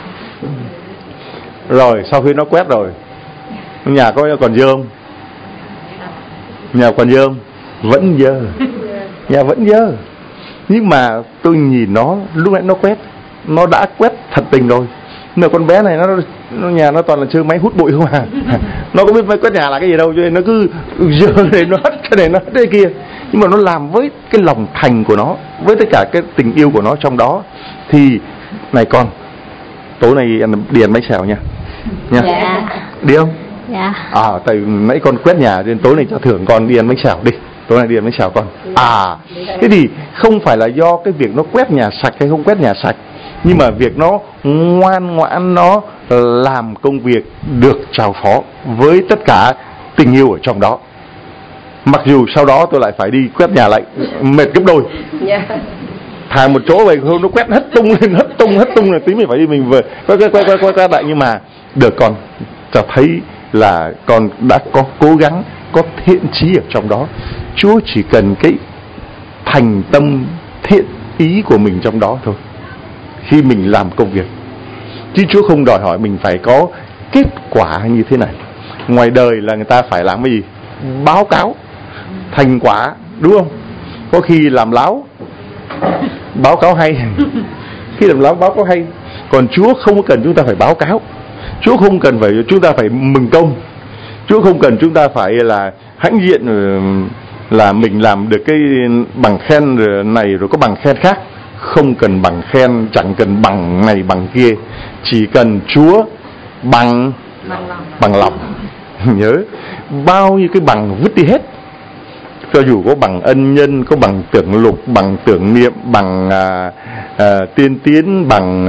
Rồi sau khi nó quét rồi, nhà có còn dơ không? Nhà còn dơ không? Vẫn dơ, nhà vẫn dơ. Nhưng mà tôi nhìn nó, lúc nãy nó quét, nó đã quét thật tình rồi. Nhưng mà con bé này nó, nó nhà nó toàn là chơi máy hút bụi không à. Nó có biết máy quét nhà là cái gì đâu, cho nên nó cứ dơ này nó hất cái này nó hất cái kia. Nhưng mà nó làm với cái lòng thành của nó, với tất cả cái tình yêu của nó trong đó. Thì này con, tối nay ăn đi ăn bánh xèo nha, nha. Dạ. Đi không? Dạ. À, tại nãy con quét nhà nên tối nay cho thưởng con đi ăn bánh xèo đi. Tối nay đi ăn bánh xèo con. À, thế thì không phải là do cái việc nó quét nhà sạch hay không quét nhà sạch, nhưng mà việc nó ngoan ngoãn, nó làm công việc được trao phó với tất cả tình yêu ở trong đó. Mặc dù sau đó tôi lại phải đi quét nhà lại, mệt gấp đôi. Dạ. Thà một chỗ vậy nó quét hết tung lên, hết tung hết tung là tí mình phải đi mình về quay quay quay quay quay lại. Nhưng mà được, con cho thấy là con đã có cố gắng, có thiện chí ở trong đó. Chúa chỉ cần cái thành tâm thiện ý của mình trong đó thôi khi mình làm công việc, chứ Chúa không đòi hỏi mình phải có kết quả như thế này. Ngoài đời là người ta phải làm cái gì? Báo cáo thành quả, đúng không? Có khi làm láo báo cáo hay khi làm láo báo cáo hay. Còn Chúa không có cần chúng ta phải báo cáo. Chúa không cần phải chúng ta phải mừng công. Chúa không cần chúng ta phải là hãnh diện là mình làm được cái bằng khen này rồi có bằng khen khác. Không cần bằng khen, chẳng cần bằng này bằng kia, chỉ cần Chúa bằng bằng lòng. Nhớ, bao nhiêu cái bằng vứt đi hết. Cho dù có bằng ân nhân, có bằng tưởng lục, bằng tưởng niệm, bằng à, à, tiên tiến, bằng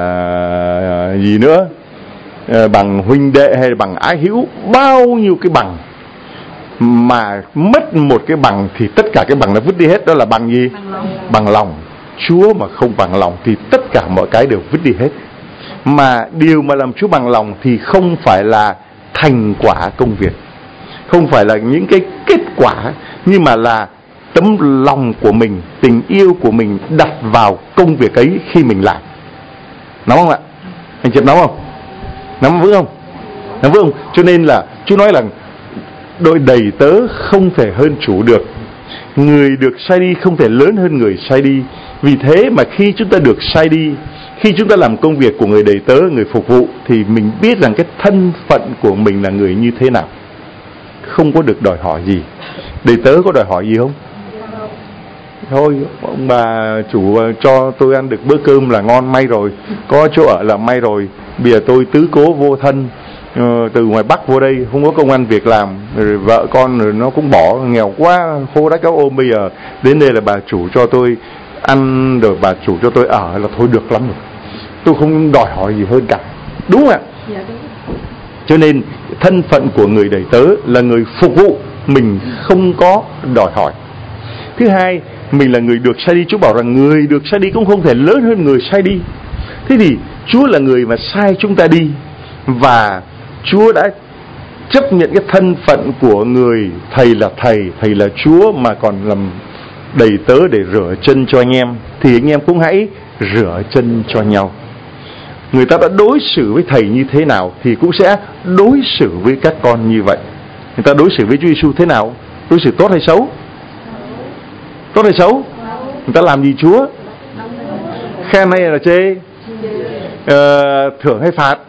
à, gì nữa, à, bằng huynh đệ hay bằng ái hữu, bao nhiêu cái bằng mà mất một cái bằng thì tất cả cái bằng nó vứt đi hết. Đó là bằng gì? Bằng lòng. Bằng lòng. Chúa mà không bằng lòng thì tất cả mọi cái đều vứt đi hết. Mà điều mà làm Chúa bằng lòng thì không phải là thành quả công việc, không phải là những cái kết quả, nhưng mà là tấm lòng của mình, tình yêu của mình đặt vào công việc ấy khi mình làm. Nắm không ạ? Anh chị nắm không? Nắm vững không? Nắm vững không? Cho nên là Chúa nói là đội đầy tớ không thể hơn chủ được. Người được sai đi không thể lớn hơn người sai đi. Vì thế mà khi chúng ta được sai đi, khi chúng ta làm công việc của người đầy tớ, người phục vụ, thì mình biết rằng cái thân phận của mình là người như thế nào. Không có được đòi hỏi gì. Đầy tớ có đòi hỏi gì không? Thôi, ông bà chủ cho tôi ăn được bữa cơm là ngon, may rồi. Có chỗ ở là may rồi. Bây giờ tôi tứ cố vô thân, từ ngoài Bắc vô đây, không có công ăn việc làm, rồi vợ con rồi nó cũng bỏ, nghèo quá, khô đách áo ôm. Bây giờ đến đây là bà chủ cho tôi ăn, rồi bà chủ cho tôi ở là thôi được lắm rồi. Tôi không đòi hỏi gì hơn cả. Đúng không ạ? Dạ, đúng. Cho nên thân phận của người đầy tớ là người phục vụ, mình không có đòi hỏi. Thứ hai, mình là người được sai đi. Chúa bảo rằng người được sai đi cũng không thể lớn hơn người sai đi. Thế thì Chúa là người mà sai chúng ta đi, và Chúa đã chấp nhận cái thân phận của người thầy là thầy, thầy là Chúa, mà còn làm đầy tớ để rửa chân cho anh em. Thì anh em cũng hãy rửa chân cho nhau. Người ta đã đối xử với thầy như thế nào thì cũng sẽ đối xử với các con như vậy. Người ta đối xử với Chúa Giêsu thế nào? Đối xử tốt hay xấu? Tốt hay xấu? Người ta làm gì Chúa? Khen hay là chê? Ờ, thưởng hay phạt?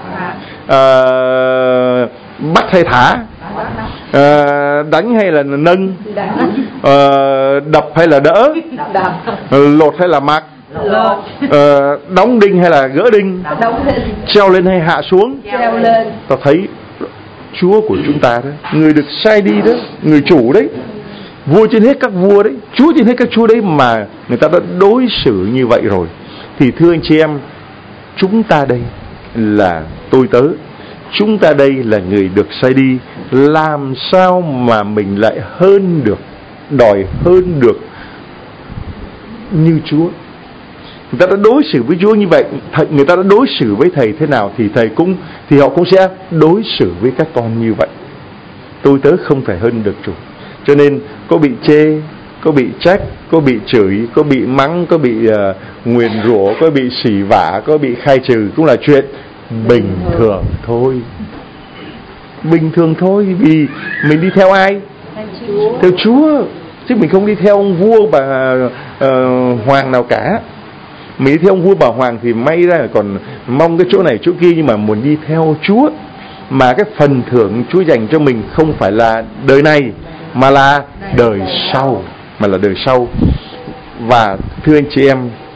Ờ, bắt hay thả? Ờ, đánh hay là nâng? Ờ, đập hay là đỡ? Lột hay là mặc? Ờ, đóng đinh hay là gỡ đinh? Treo lên hay hạ xuống? Ta thấy Chúa của chúng ta đó, người được sai đi đó, người chủ đấy, vua trên hết các vua đấy, Chúa trên hết các chúa đấy, mà người ta đã đối xử như vậy rồi. Thì thưa anh chị em, chúng ta đây là tôi tớ, chúng ta đây là người được sai đi. Làm sao mà mình lại hơn được, đòi hơn được như Chúa? Người ta đã đối xử với Chúa như vậy, người ta đã đối xử với thầy thế nào thì thầy cũng thì họ cũng sẽ đối xử với các con như vậy. Tôi tớ không thể hơn được chủ. Cho nên có bị chê, có bị trách, có bị chửi, có bị mắng, có bị uh, nguyền rủa, có bị sỉ vả, có bị khai trừ cũng là chuyện bình thường thôi. Bình thường thôi, vì mình đi theo ai? Theo Chúa, chứ mình không đi theo ông vua bà uh, hoàng nào cả. Mình đi theo ông vua bà hoàng thì may ra còn mong cái chỗ này chỗ kia, nhưng mà muốn đi theo Chúa, mà cái phần thưởng Chúa dành cho mình không phải là đời này, mà là đời sau, mà là đời sau. Và thưa anh chị em,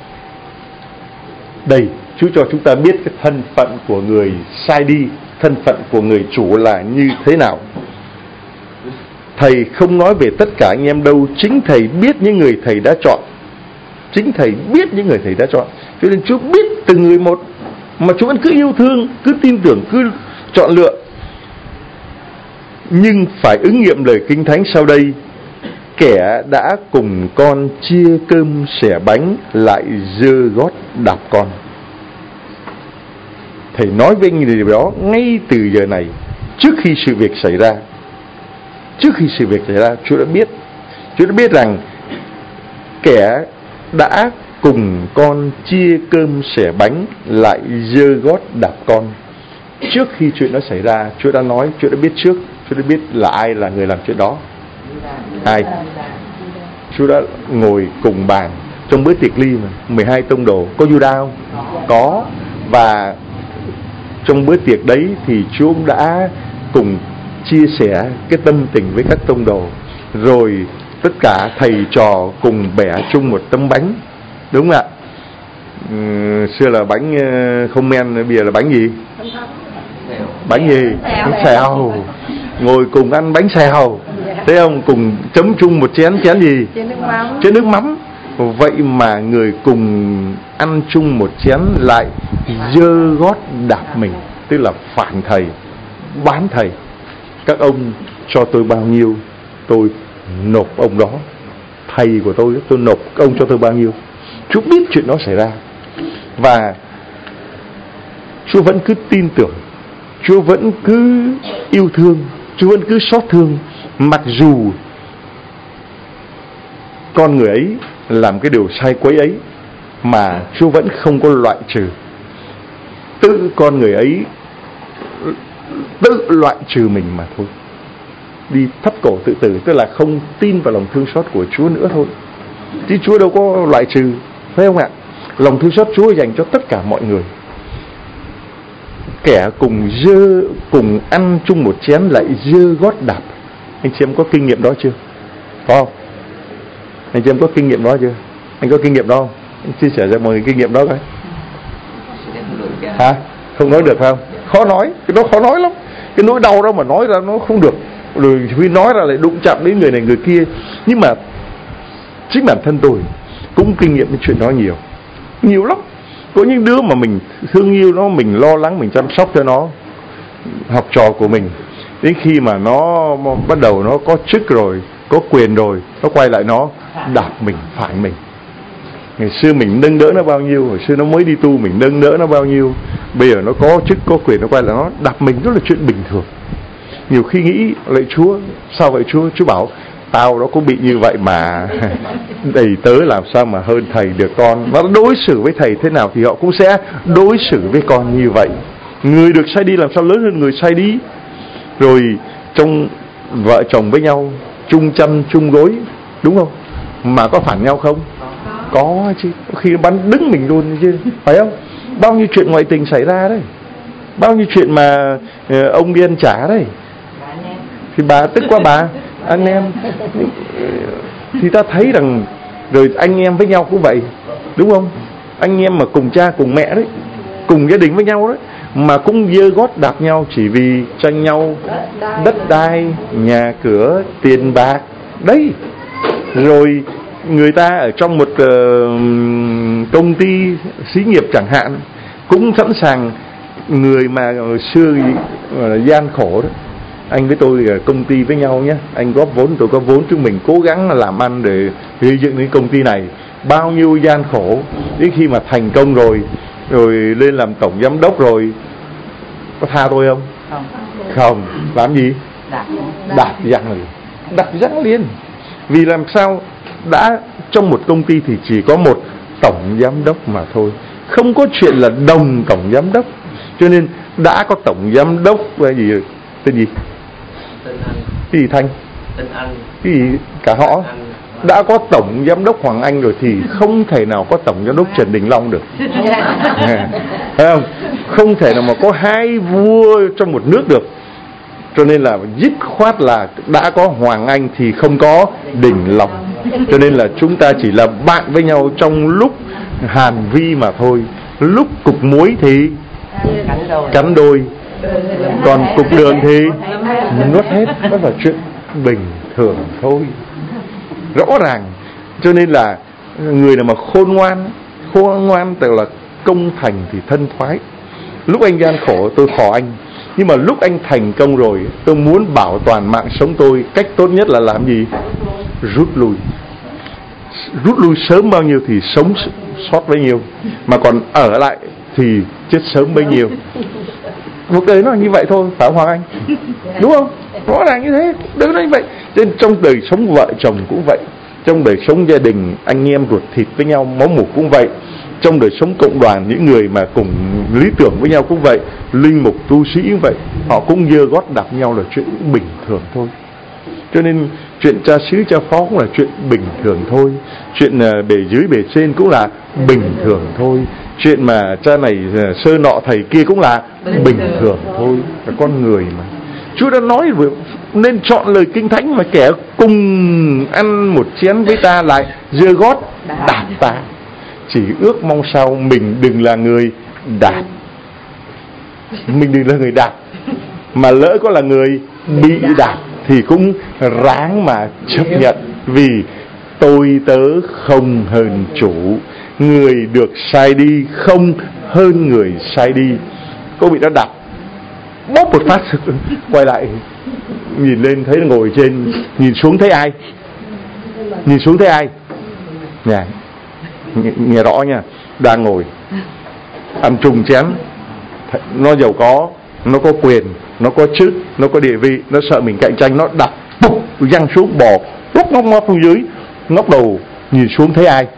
đây Chúa cho chúng ta biết cái thân phận của người sai đi, thân phận của người chủ là như thế nào. Thầy không nói về tất cả anh em đâu, chính Thầy biết những người Thầy đã chọn. Chính Thầy biết những người Thầy đã chọn. Cho nên Chúa biết từng người một, mà Chúa vẫn cứ yêu thương, cứ tin tưởng, cứ chọn lựa. Nhưng phải ứng nghiệm lời Kinh Thánh sau đây: kẻ đã cùng con chia cơm xẻ bánh lại giơ gót đạp con. Thầy nói với anh điều đó ngay từ giờ này, trước khi sự việc xảy ra. Trước khi sự việc xảy ra, Chúa đã biết. Chúa đã biết rằng kẻ đã cùng con chia cơm xẻ bánh lại giơ gót đạp con. Trước khi chuyện đó xảy ra, Chúa đã nói, Chúa đã biết trước. Chúa đã biết là ai là người làm chuyện đó. Ai? Chúa đã ngồi cùng bàn trong bữa tiệc ly mà, mười hai tông đồ. Có Giu-đa không? Có. Và trong bữa tiệc đấy thì Chúa cũng đã cùng chia sẻ cái tâm tình với các tông đồ. Rồi tất cả thầy trò cùng bẻ chung một tấm bánh. Đúng không ạ? Ừ, xưa là bánh không men, bây giờ là bánh gì? Bánh gì? Bánh xèo. Ngồi cùng ăn bánh xèo. Thấy không? Cùng chấm chung một chén. Chén gì? Chén nước mắm. Chén nước mắm. Vậy mà người cùng ăn chung một chén lại giơ gót đạp mình, tức là phản thầy, bán thầy. Các ông cho tôi bao nhiêu, tôi nộp ông đó. Thầy của tôi, tôi nộp ông cho tôi bao nhiêu. Chúa biết chuyện đó xảy ra. Và Chúa vẫn cứ tin tưởng, Chúa vẫn cứ yêu thương, Chúa vẫn cứ xót thương. Mặc dù con người ấy làm cái điều sai quấy ấy, mà Chúa vẫn không có loại trừ. Tự con người ấy tự loại trừ mình mà thôi. Đi thấp cổ tự tử, tức là không tin vào lòng thương xót của Chúa nữa thôi. Chứ Chúa đâu có loại trừ, phải không ạ? Lòng thương xót Chúa dành cho tất cả mọi người. Kẻ cùng dơ, cùng ăn chung một chén lại dơ gót đạp. Anh chị em có kinh nghiệm đó chưa? Có không? Anh chị em có kinh nghiệm đó chưa? Anh có kinh nghiệm đó không? Anh chia sẻ cho mọi người kinh nghiệm đó coi. Hả? Không nói được phải không? Khó nói, cái đó khó nói lắm. Cái nỗi đau đó mà nói ra nó không được. Rồi khi nói ra lại đụng chạm đến người này người kia. Nhưng mà chính bản thân tôi cũng kinh nghiệm cái chuyện đó nhiều. Nhiều lắm. Có những đứa mà mình thương yêu nó, mình lo lắng, mình chăm sóc cho nó, học trò của mình. Đến khi mà nó bắt đầu nó có chức rồi, có quyền rồi, nó quay lại nó đạp mình, phản mình. Ngày xưa mình nâng đỡ nó bao nhiêu, hồi xưa nó mới đi tu mình nâng đỡ nó bao nhiêu, bây giờ nó có chức có quyền nó quay lại nó đạp mình, đó là chuyện bình thường. Nhiều khi nghĩ lạy Chúa, sao vậy Chúa? Chúa bảo tao nó cũng bị như vậy mà đầy tớ làm sao mà hơn thầy được con. Và đối xử với thầy thế nào thì họ cũng sẽ đối xử với con như vậy. Người được sai đi làm sao lớn hơn người sai đi. Rồi trong vợ chồng với nhau chung chăn chung gối, đúng không? Mà có phản nhau không? Có chứ. Khi nó bắn đứng mình luôn chứ, phải không? Bao nhiêu chuyện ngoại tình xảy ra đấy, bao nhiêu chuyện mà ông đi ăn trả đấy, thì bà tức quá bà, anh em. Thì ta thấy rằng rồi anh em với nhau cũng vậy, đúng không? Anh em mà cùng cha cùng mẹ đấy, cùng gia đình với nhau đấy, mà cũng giơ gót đạp nhau chỉ vì tranh nhau đất đai, nhà cửa, tiền bạc đấy. Rồi người ta ở trong một uh, công ty xí nghiệp chẳng hạn, cũng sẵn sàng. Người mà hồi xưa uh, gian khổ đó, anh với tôi ở công ty với nhau nhé, anh góp vốn tôi có vốn, chúng mình cố gắng làm ăn để gây dựng cái công ty này. Bao nhiêu gian khổ, đến khi mà thành công rồi, rồi lên làm tổng giám đốc rồi, có tha tôi không? Không. Không. Làm gì? Đạp răng liền. Đạp răng liền. Vì làm sao? Đã trong một công ty thì chỉ có một tổng giám đốc mà thôi, không có chuyện là đồng tổng giám đốc. Cho nên đã có tổng giám đốc cái gì tên gì? Tên Anh. Cái gì Thanh? Tên Anh. Cái gì cả họ? Đã có tổng giám đốc Hoàng Anh rồi thì không thể nào có tổng giám đốc Trần Đình Long được. Thấy không? Không thể nào mà có hai vua trong một nước được. Cho nên là dứt khoát là đã có Hoàng Anh thì không có Đình Long. Cho nên là chúng ta chỉ là bạn với nhau trong lúc hàn vi mà thôi. Lúc cục muối thì cắn đôi, còn cục đường thì nuốt hết. Đó là chuyện bình thường thôi, rõ ràng. Cho nên là người nào mà khôn ngoan, khôn ngoan tức là công thành thì thân thoái. Lúc anh gian khổ tôi khò anh, Nhưng mà lúc anh thành công rồi, tôi muốn bảo toàn mạng sống tôi, cách tốt nhất là làm gì? Rút lui. Rút lui sớm bao nhiêu thì sống sót bấy nhiêu, mà còn ở lại thì chết sớm bấy nhiêu. Cuộc đời nó là như vậy thôi, phải không Hoàng Anh? Đúng không? Rõ ràng như thế, đời nó như vậy. Nên trong đời sống vợ chồng cũng vậy, trong đời sống gia đình anh em ruột thịt với nhau máu mủ cũng vậy, trong đời sống cộng đoàn những người mà cùng lý tưởng với nhau cũng vậy, linh mục tu sĩ cũng vậy, họ cũng giơ gót đạp nhau là chuyện bình thường thôi. Cho nên chuyện cha xứ cha phó cũng là chuyện bình thường thôi, chuyện bề dưới bề trên cũng là bình thường thôi, chuyện mà cha này sơ nọ thầy kia cũng là bình thường thôi. Là con người mà Chúa đã nói nên chọn lời Kinh Thánh, mà kẻ cùng ăn một chén với ta lại giơ gót đạp ta. Chỉ ước mong sao mình đừng là người đạp, mình đừng là người đạp, mà lỡ có là người bị đạp thì cũng ráng mà chấp nhận, vì tôi tớ không hơn chủ, người được sai đi không hơn người sai đi. Cô bị nó đạp, bóp một phát quay lại nhìn lên thấy nó ngồi trên, nhìn xuống thấy ai? Nhìn xuống thấy ai? Nhà nghe, nghe rõ nha, đang ngồi ăn trùng chén, nó giàu có, nó có quyền, nó có chức, nó có địa vị, nó sợ mình cạnh tranh, nó đập bục văng xuống, bò lúc nó ngóc xuống dưới, ngóc đầu nhìn xuống thấy ai?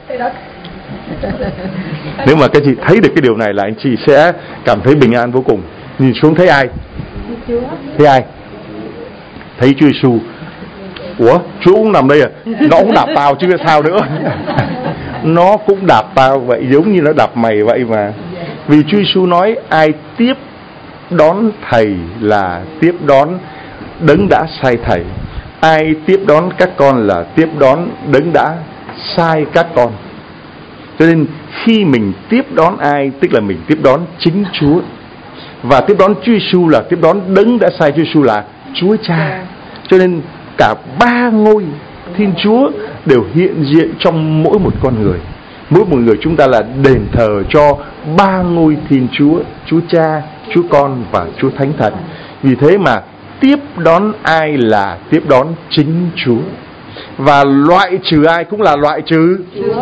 Nếu mà các chị thấy được cái điều này là anh chị sẽ cảm thấy bình an vô cùng. Nhìn xuống thấy ai? Thấy ai? Thấy Chúa Giêsu. Ủa, Chúa cũng nằm đây à? Nó cũng đạp tao chứ sao nữa. Nó cũng đạp tao vậy, giống như nó đạp mày vậy mà. Vì Chúa Giêsu nói ai tiếp đón thầy là tiếp đón đấng đã sai thầy, ai tiếp đón các con là tiếp đón đấng đã sai các con. Cho nên khi mình tiếp đón ai, tức là mình tiếp đón chính Chúa. Và tiếp đón Chúa Giêsu là tiếp đón đấng đã sai Chúa Giêsu là Chúa Cha. Cho nên cả ba ngôi Thiên Chúa đều hiện diện trong mỗi một con người. Mỗi một người chúng ta là đền thờ cho ba ngôi Thiên Chúa, Chúa Cha, Chúa Con và Chúa Thánh Thần. Vì thế mà tiếp đón ai là tiếp đón chính Chúa. Và loại trừ ai cũng là loại trừ Chúa.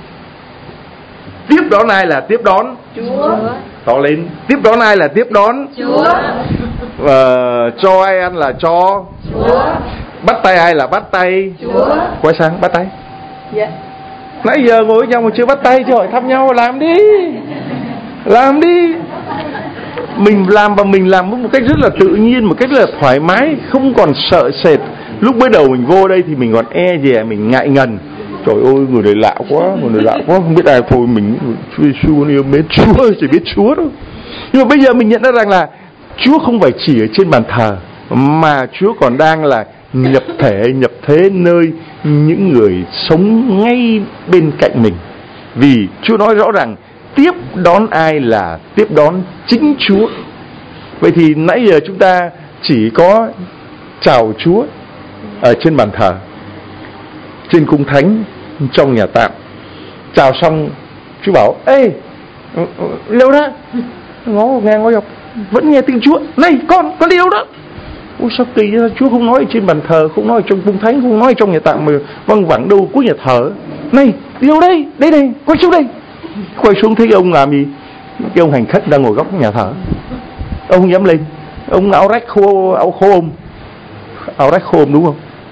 Tiếp đón ai là tiếp đón Chúa. To lên. Tiếp đón ai là tiếp đón Chúa. Và cho ai ăn là cho Chúa. Bắt tay ai là bắt tay Chúa. Quay sang bắt tay. Dạ. Nãy giờ ngồi với nhau mà chưa bắt tay thì hỏi thăm nhau, làm đi. Làm đi. Mình làm và mình làm một cách rất là tự nhiên, một cách rất là thoải mái, không còn sợ sệt. Lúc mới đầu mình vô đây thì mình còn e dè, mình ngại ngần. Trời ơi, người này lạ quá, người này lạ quá, không biết ai. Thôi mình Chúa Giêsu yêu mến Chúa, chỉ biết Chúa thôi. Nhưng mà bây giờ mình nhận ra rằng là Chúa không phải chỉ ở trên bàn thờ, mà Chúa còn đang là nhập thể, nhập thế nơi những người sống ngay bên cạnh mình. Vì Chúa nói rõ ràng tiếp đón ai là tiếp đón chính Chúa. Vậy thì nãy giờ chúng ta chỉ có chào Chúa ở trên bàn thờ, trên cung thánh, trong nhà tạm. Chào xong Chúa bảo: ê, đâu đó? Ngó ngang ngó dọc vẫn nghe tiếng Chúa. Này con, con đi đâu đó? Ôi sao kỳ vậy? Chúa không nói trên bàn thờ, không nói trong cung thánh, không nói trong nhà tạm, mà văng vẳng đâu cuối nhà thờ. Này, đi đâu đây? Đây đây, quay xuống đây. Quay xuống thấy ông làm gì? Cái ông hành khách đang ngồi góc nhà thờ. Ông không dám lên. Ông áo rách khô, áo khô ôm. Áo rách khô ôm đúng không?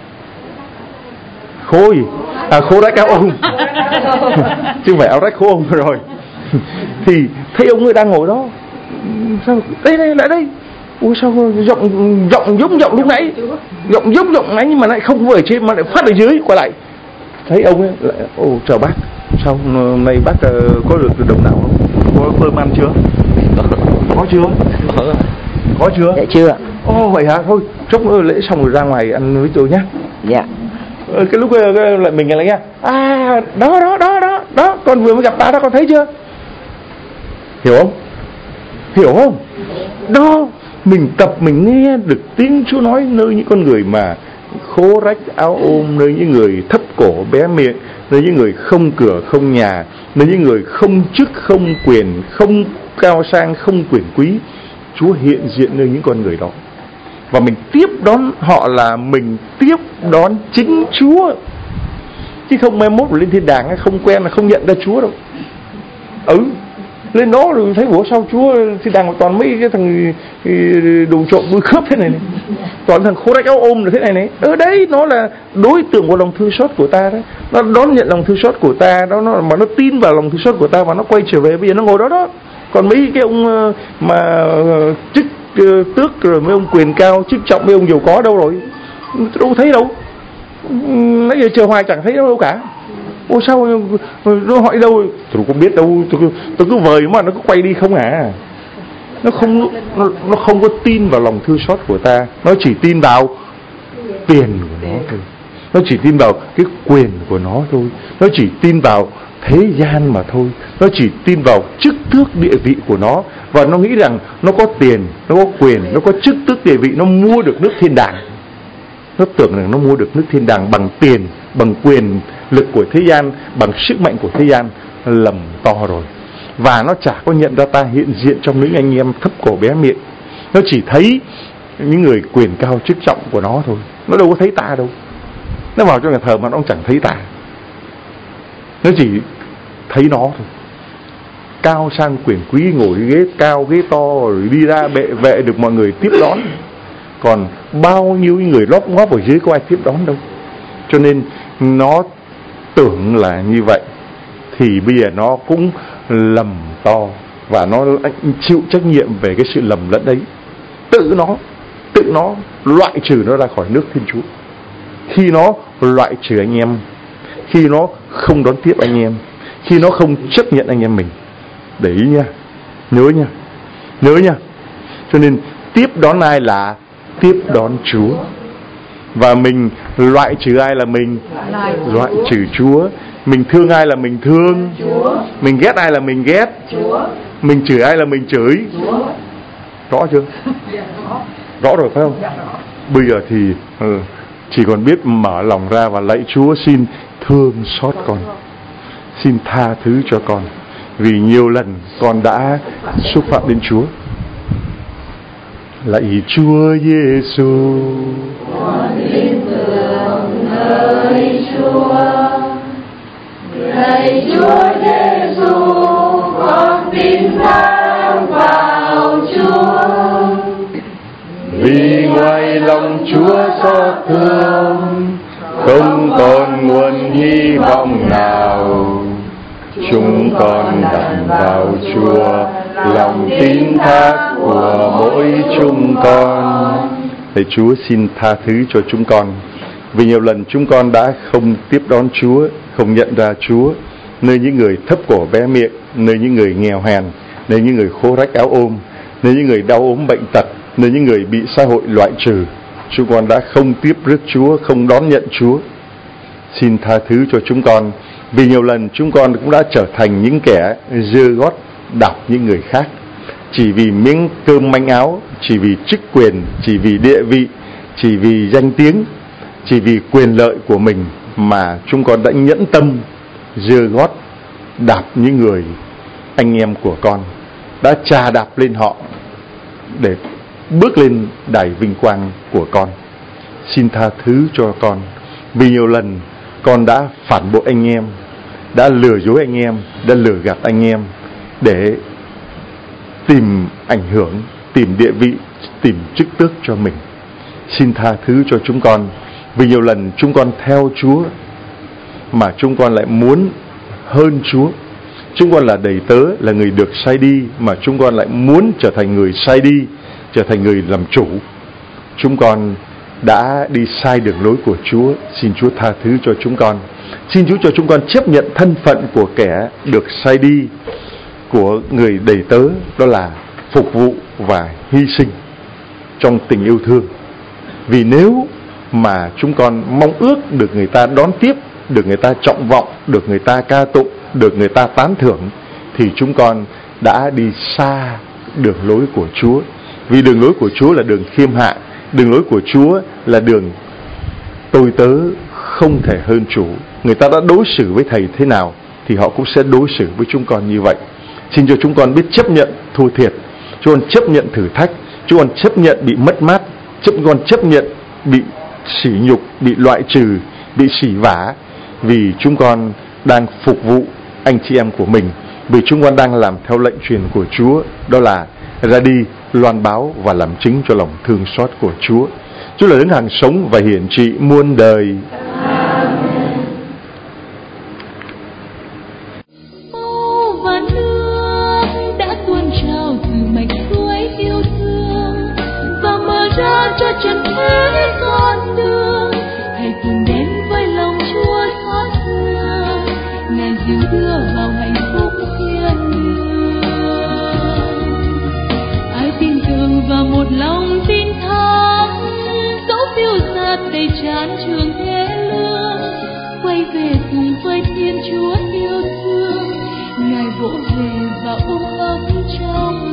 Khô gì? À, khô rách áo ôm. Chứ không phải áo rách khô ôm rồi. Thì thấy ông ấy đang ngồi đó. Sao? Đây đây, lại đây. Ủa sao giọng giọng giống giọng lúc nãy, giọng giống giọng nãy nhưng mà lại không ở trên mà lại phát ở dưới. Quay lại thấy ông ấy lại: ồ chào bác, sao hôm nay bác uh, có được đồng nào không? Có cơm ăn chưa? Có chưa? Có, có chưa? Dạ chưa ạ. Ồ vậy hả? Thôi chốc nữa lễ xong rồi ra ngoài ăn với tôi nhá. Dạ. Cái lúc cái, lại mình lại nghe: à đó đó đó đó đó, con vừa mới gặp ta đó, con thấy chưa? Hiểu không? Hiểu không? Đó, mình tập mình nghe được tiếng Chúa nói nơi những con người mà khô rách áo ôm, nơi những người thấp cổ bé miệng, nơi những người không cửa không nhà, nơi những người không chức không quyền, không cao sang không quyền quý. Chúa hiện diện nơi những con người đó. Và mình tiếp đón họ là mình tiếp đón chính Chúa, chứ không mai mốt lên thiên đàng không quen là không nhận ra Chúa đâu. Ừ, lên đó rồi thấy ủa sao Chúa thiên đàng toàn mấy cái thằng đồ trộm đuôi khớp thế này này, toàn thằng khô rách áo ôm là thế này này. Ở đấy nó là đối tượng của lòng thương xót của ta đấy, nó đón nhận lòng thương xót của ta đó, nó mà nó tin vào lòng thương xót của ta và nó quay trở về, bây giờ nó ngồi đó đó. Còn mấy cái ông mà chức tước rồi mấy ông quyền cao chức trọng, mấy ông giàu có đâu rồi, đâu thấy đâu, nãy giờ chờ hoài chẳng thấy đâu, đâu cả. Ủa sao nó hỏi đâu, tôi không biết đâu, tôi, tôi cứ vời mà nó cứ quay đi không à. Nó không nó, nó không có tin vào lòng thương xót của ta, nó chỉ tin vào tiền của nó thôi, nó chỉ tin vào cái quyền của nó thôi, nó chỉ tin vào thế gian mà thôi, nó chỉ tin vào chức tước địa vị của nó, và nó nghĩ rằng nó có tiền, nó có quyền, nó có chức tước địa vị, nó mua được nước thiên đàng. Nó tưởng rằng nó mua được nước thiên đàng bằng tiền, bằng quyền lực của thế gian, bằng sức mạnh của thế gian. Lầm to rồi. Và nó chả có nhận ra ta hiện diện trong những anh em thấp cổ bé miệng. Nó chỉ thấy những người quyền cao chức trọng của nó thôi, nó đâu có thấy ta đâu. Nó vào trong nhà thờ mà nó chẳng thấy ta, nó chỉ thấy nó thôi. Cao sang quyền quý, ngồi ghế cao ghế to, rồi đi ra bệ vệ được mọi người tiếp đón. Còn bao nhiêu người lóp ngóp ở dưới có ai tiếp đón đâu. Cho nên nó tưởng là như vậy, thì bây giờ nó cũng lầm to, và nó chịu trách nhiệm về cái sự lầm lẫn đấy. Tự nó Tự nó loại trừ nó ra khỏi nước Thiên Chúa. Khi nó loại trừ anh em, khi nó không đón tiếp anh em, khi nó không chấp nhận anh em mình. Để ý nha, nhớ nha, nhớ nha. Cho nên tiếp đón ai là tiếp đón Chúa. Và mình loại trừ ai là mình loại trừ Chúa. Mình thương ai là mình thương Chúa. Mình ghét ai là mình ghét Chúa. Mình chửi ai là mình chửi Chúa. Rõ chưa? Rõ rồi phải không? Bây giờ thì ừ, chỉ còn biết mở lòng ra và lạy Chúa, xin thương xót con, xin tha thứ cho con, vì nhiều lần con đã xúc phạm đến Chúa. Lạy Chúa Giêsu, con tin tưởng nơi Chúa. Lạy Chúa Giêsu, con tin thẳng vào Chúa. Vì ngoài lòng Chúa xót thương, không còn nguồn hy vọng nào. Chúng con đặt vào Chúa lòng tin thác của mỗi chúng con. Thầy Chúa xin tha thứ cho chúng con, vì nhiều lần chúng con đã không tiếp đón Chúa, không nhận ra Chúa nơi những người thấp cổ bé miệng, nơi những người nghèo hèn, nơi những người khô rách áo ôm, nơi những người đau ốm bệnh tật, nơi những người bị xã hội loại trừ. Chúng con đã không tiếp rước Chúa, không đón nhận Chúa. Xin tha thứ cho chúng con, vì nhiều lần chúng con cũng đã trở thành những kẻ giơ gót đạp những người khác, chỉ vì miếng cơm manh áo, chỉ vì chức quyền, chỉ vì địa vị, chỉ vì danh tiếng, chỉ vì quyền lợi của mình mà chúng con đã nhẫn tâm giơ gót đạp những người anh em của con, đã chà đạp lên họ để bước lên đài vinh quang của con. Xin tha thứ cho con, vì nhiều lần con đã phản bội anh em, đã lừa dối anh em, đã lừa gạt anh em để tìm ảnh hưởng, tìm địa vị, tìm chức tước cho mình. Xin tha thứ cho chúng con, vì nhiều lần chúng con theo Chúa mà chúng con lại muốn hơn Chúa. Chúng con là đầy tớ, là người được sai đi, mà chúng con lại muốn trở thành người sai đi, trở thành người làm chủ. Chúng con đã đi sai đường lối của Chúa. Xin Chúa tha thứ cho chúng con. Xin Chúa cho chúng con chấp nhận thân phận của kẻ được sai đi, của người đầy tớ, đó là phục vụ và hy sinh trong tình yêu thương. Vì nếu mà chúng con mong ước được người ta đón tiếp, được người ta trọng vọng, được người ta ca tụng, được người ta tán thưởng, thì chúng con đã đi xa đường lối của Chúa. Vì đường lối của Chúa là đường khiêm hạ, đường lối của Chúa là đường tôi tớ không thể hơn chủ. Người ta đã đối xử với thầy thế nào thì họ cũng sẽ đối xử với chúng con như vậy. Xin cho chúng con biết chấp nhận thua thiệt, Chúng con chấp nhận thử thách, chúng con chấp nhận bị mất mát, chúng con chấp nhận bị sỉ nhục, bị loại trừ, bị sỉ vả, vì chúng con đang phục vụ anh chị em của mình, vì chúng con đang làm theo lệnh truyền của Chúa, đó là ra đi loan báo và làm chứng cho lòng thương xót của Chúa. Chúa là đấng hàng sống và hiển trị muôn đời. Máu và nước đã tuôn trào từ mạch suối yêu thương và mở ra cho trần thế con đường. Hãy cùng đến với lòng Chúa xót xa, Ngài dìu đưa vào hạnh phúc thiên liêng. Ai tin tưởng vào một lòng tin thắng, dẫu phiêu dạt đầy chán trường thế lương, quay về cùng với Thiên Chúa yêu thương, Ngài vỗ về và ôm ấp trong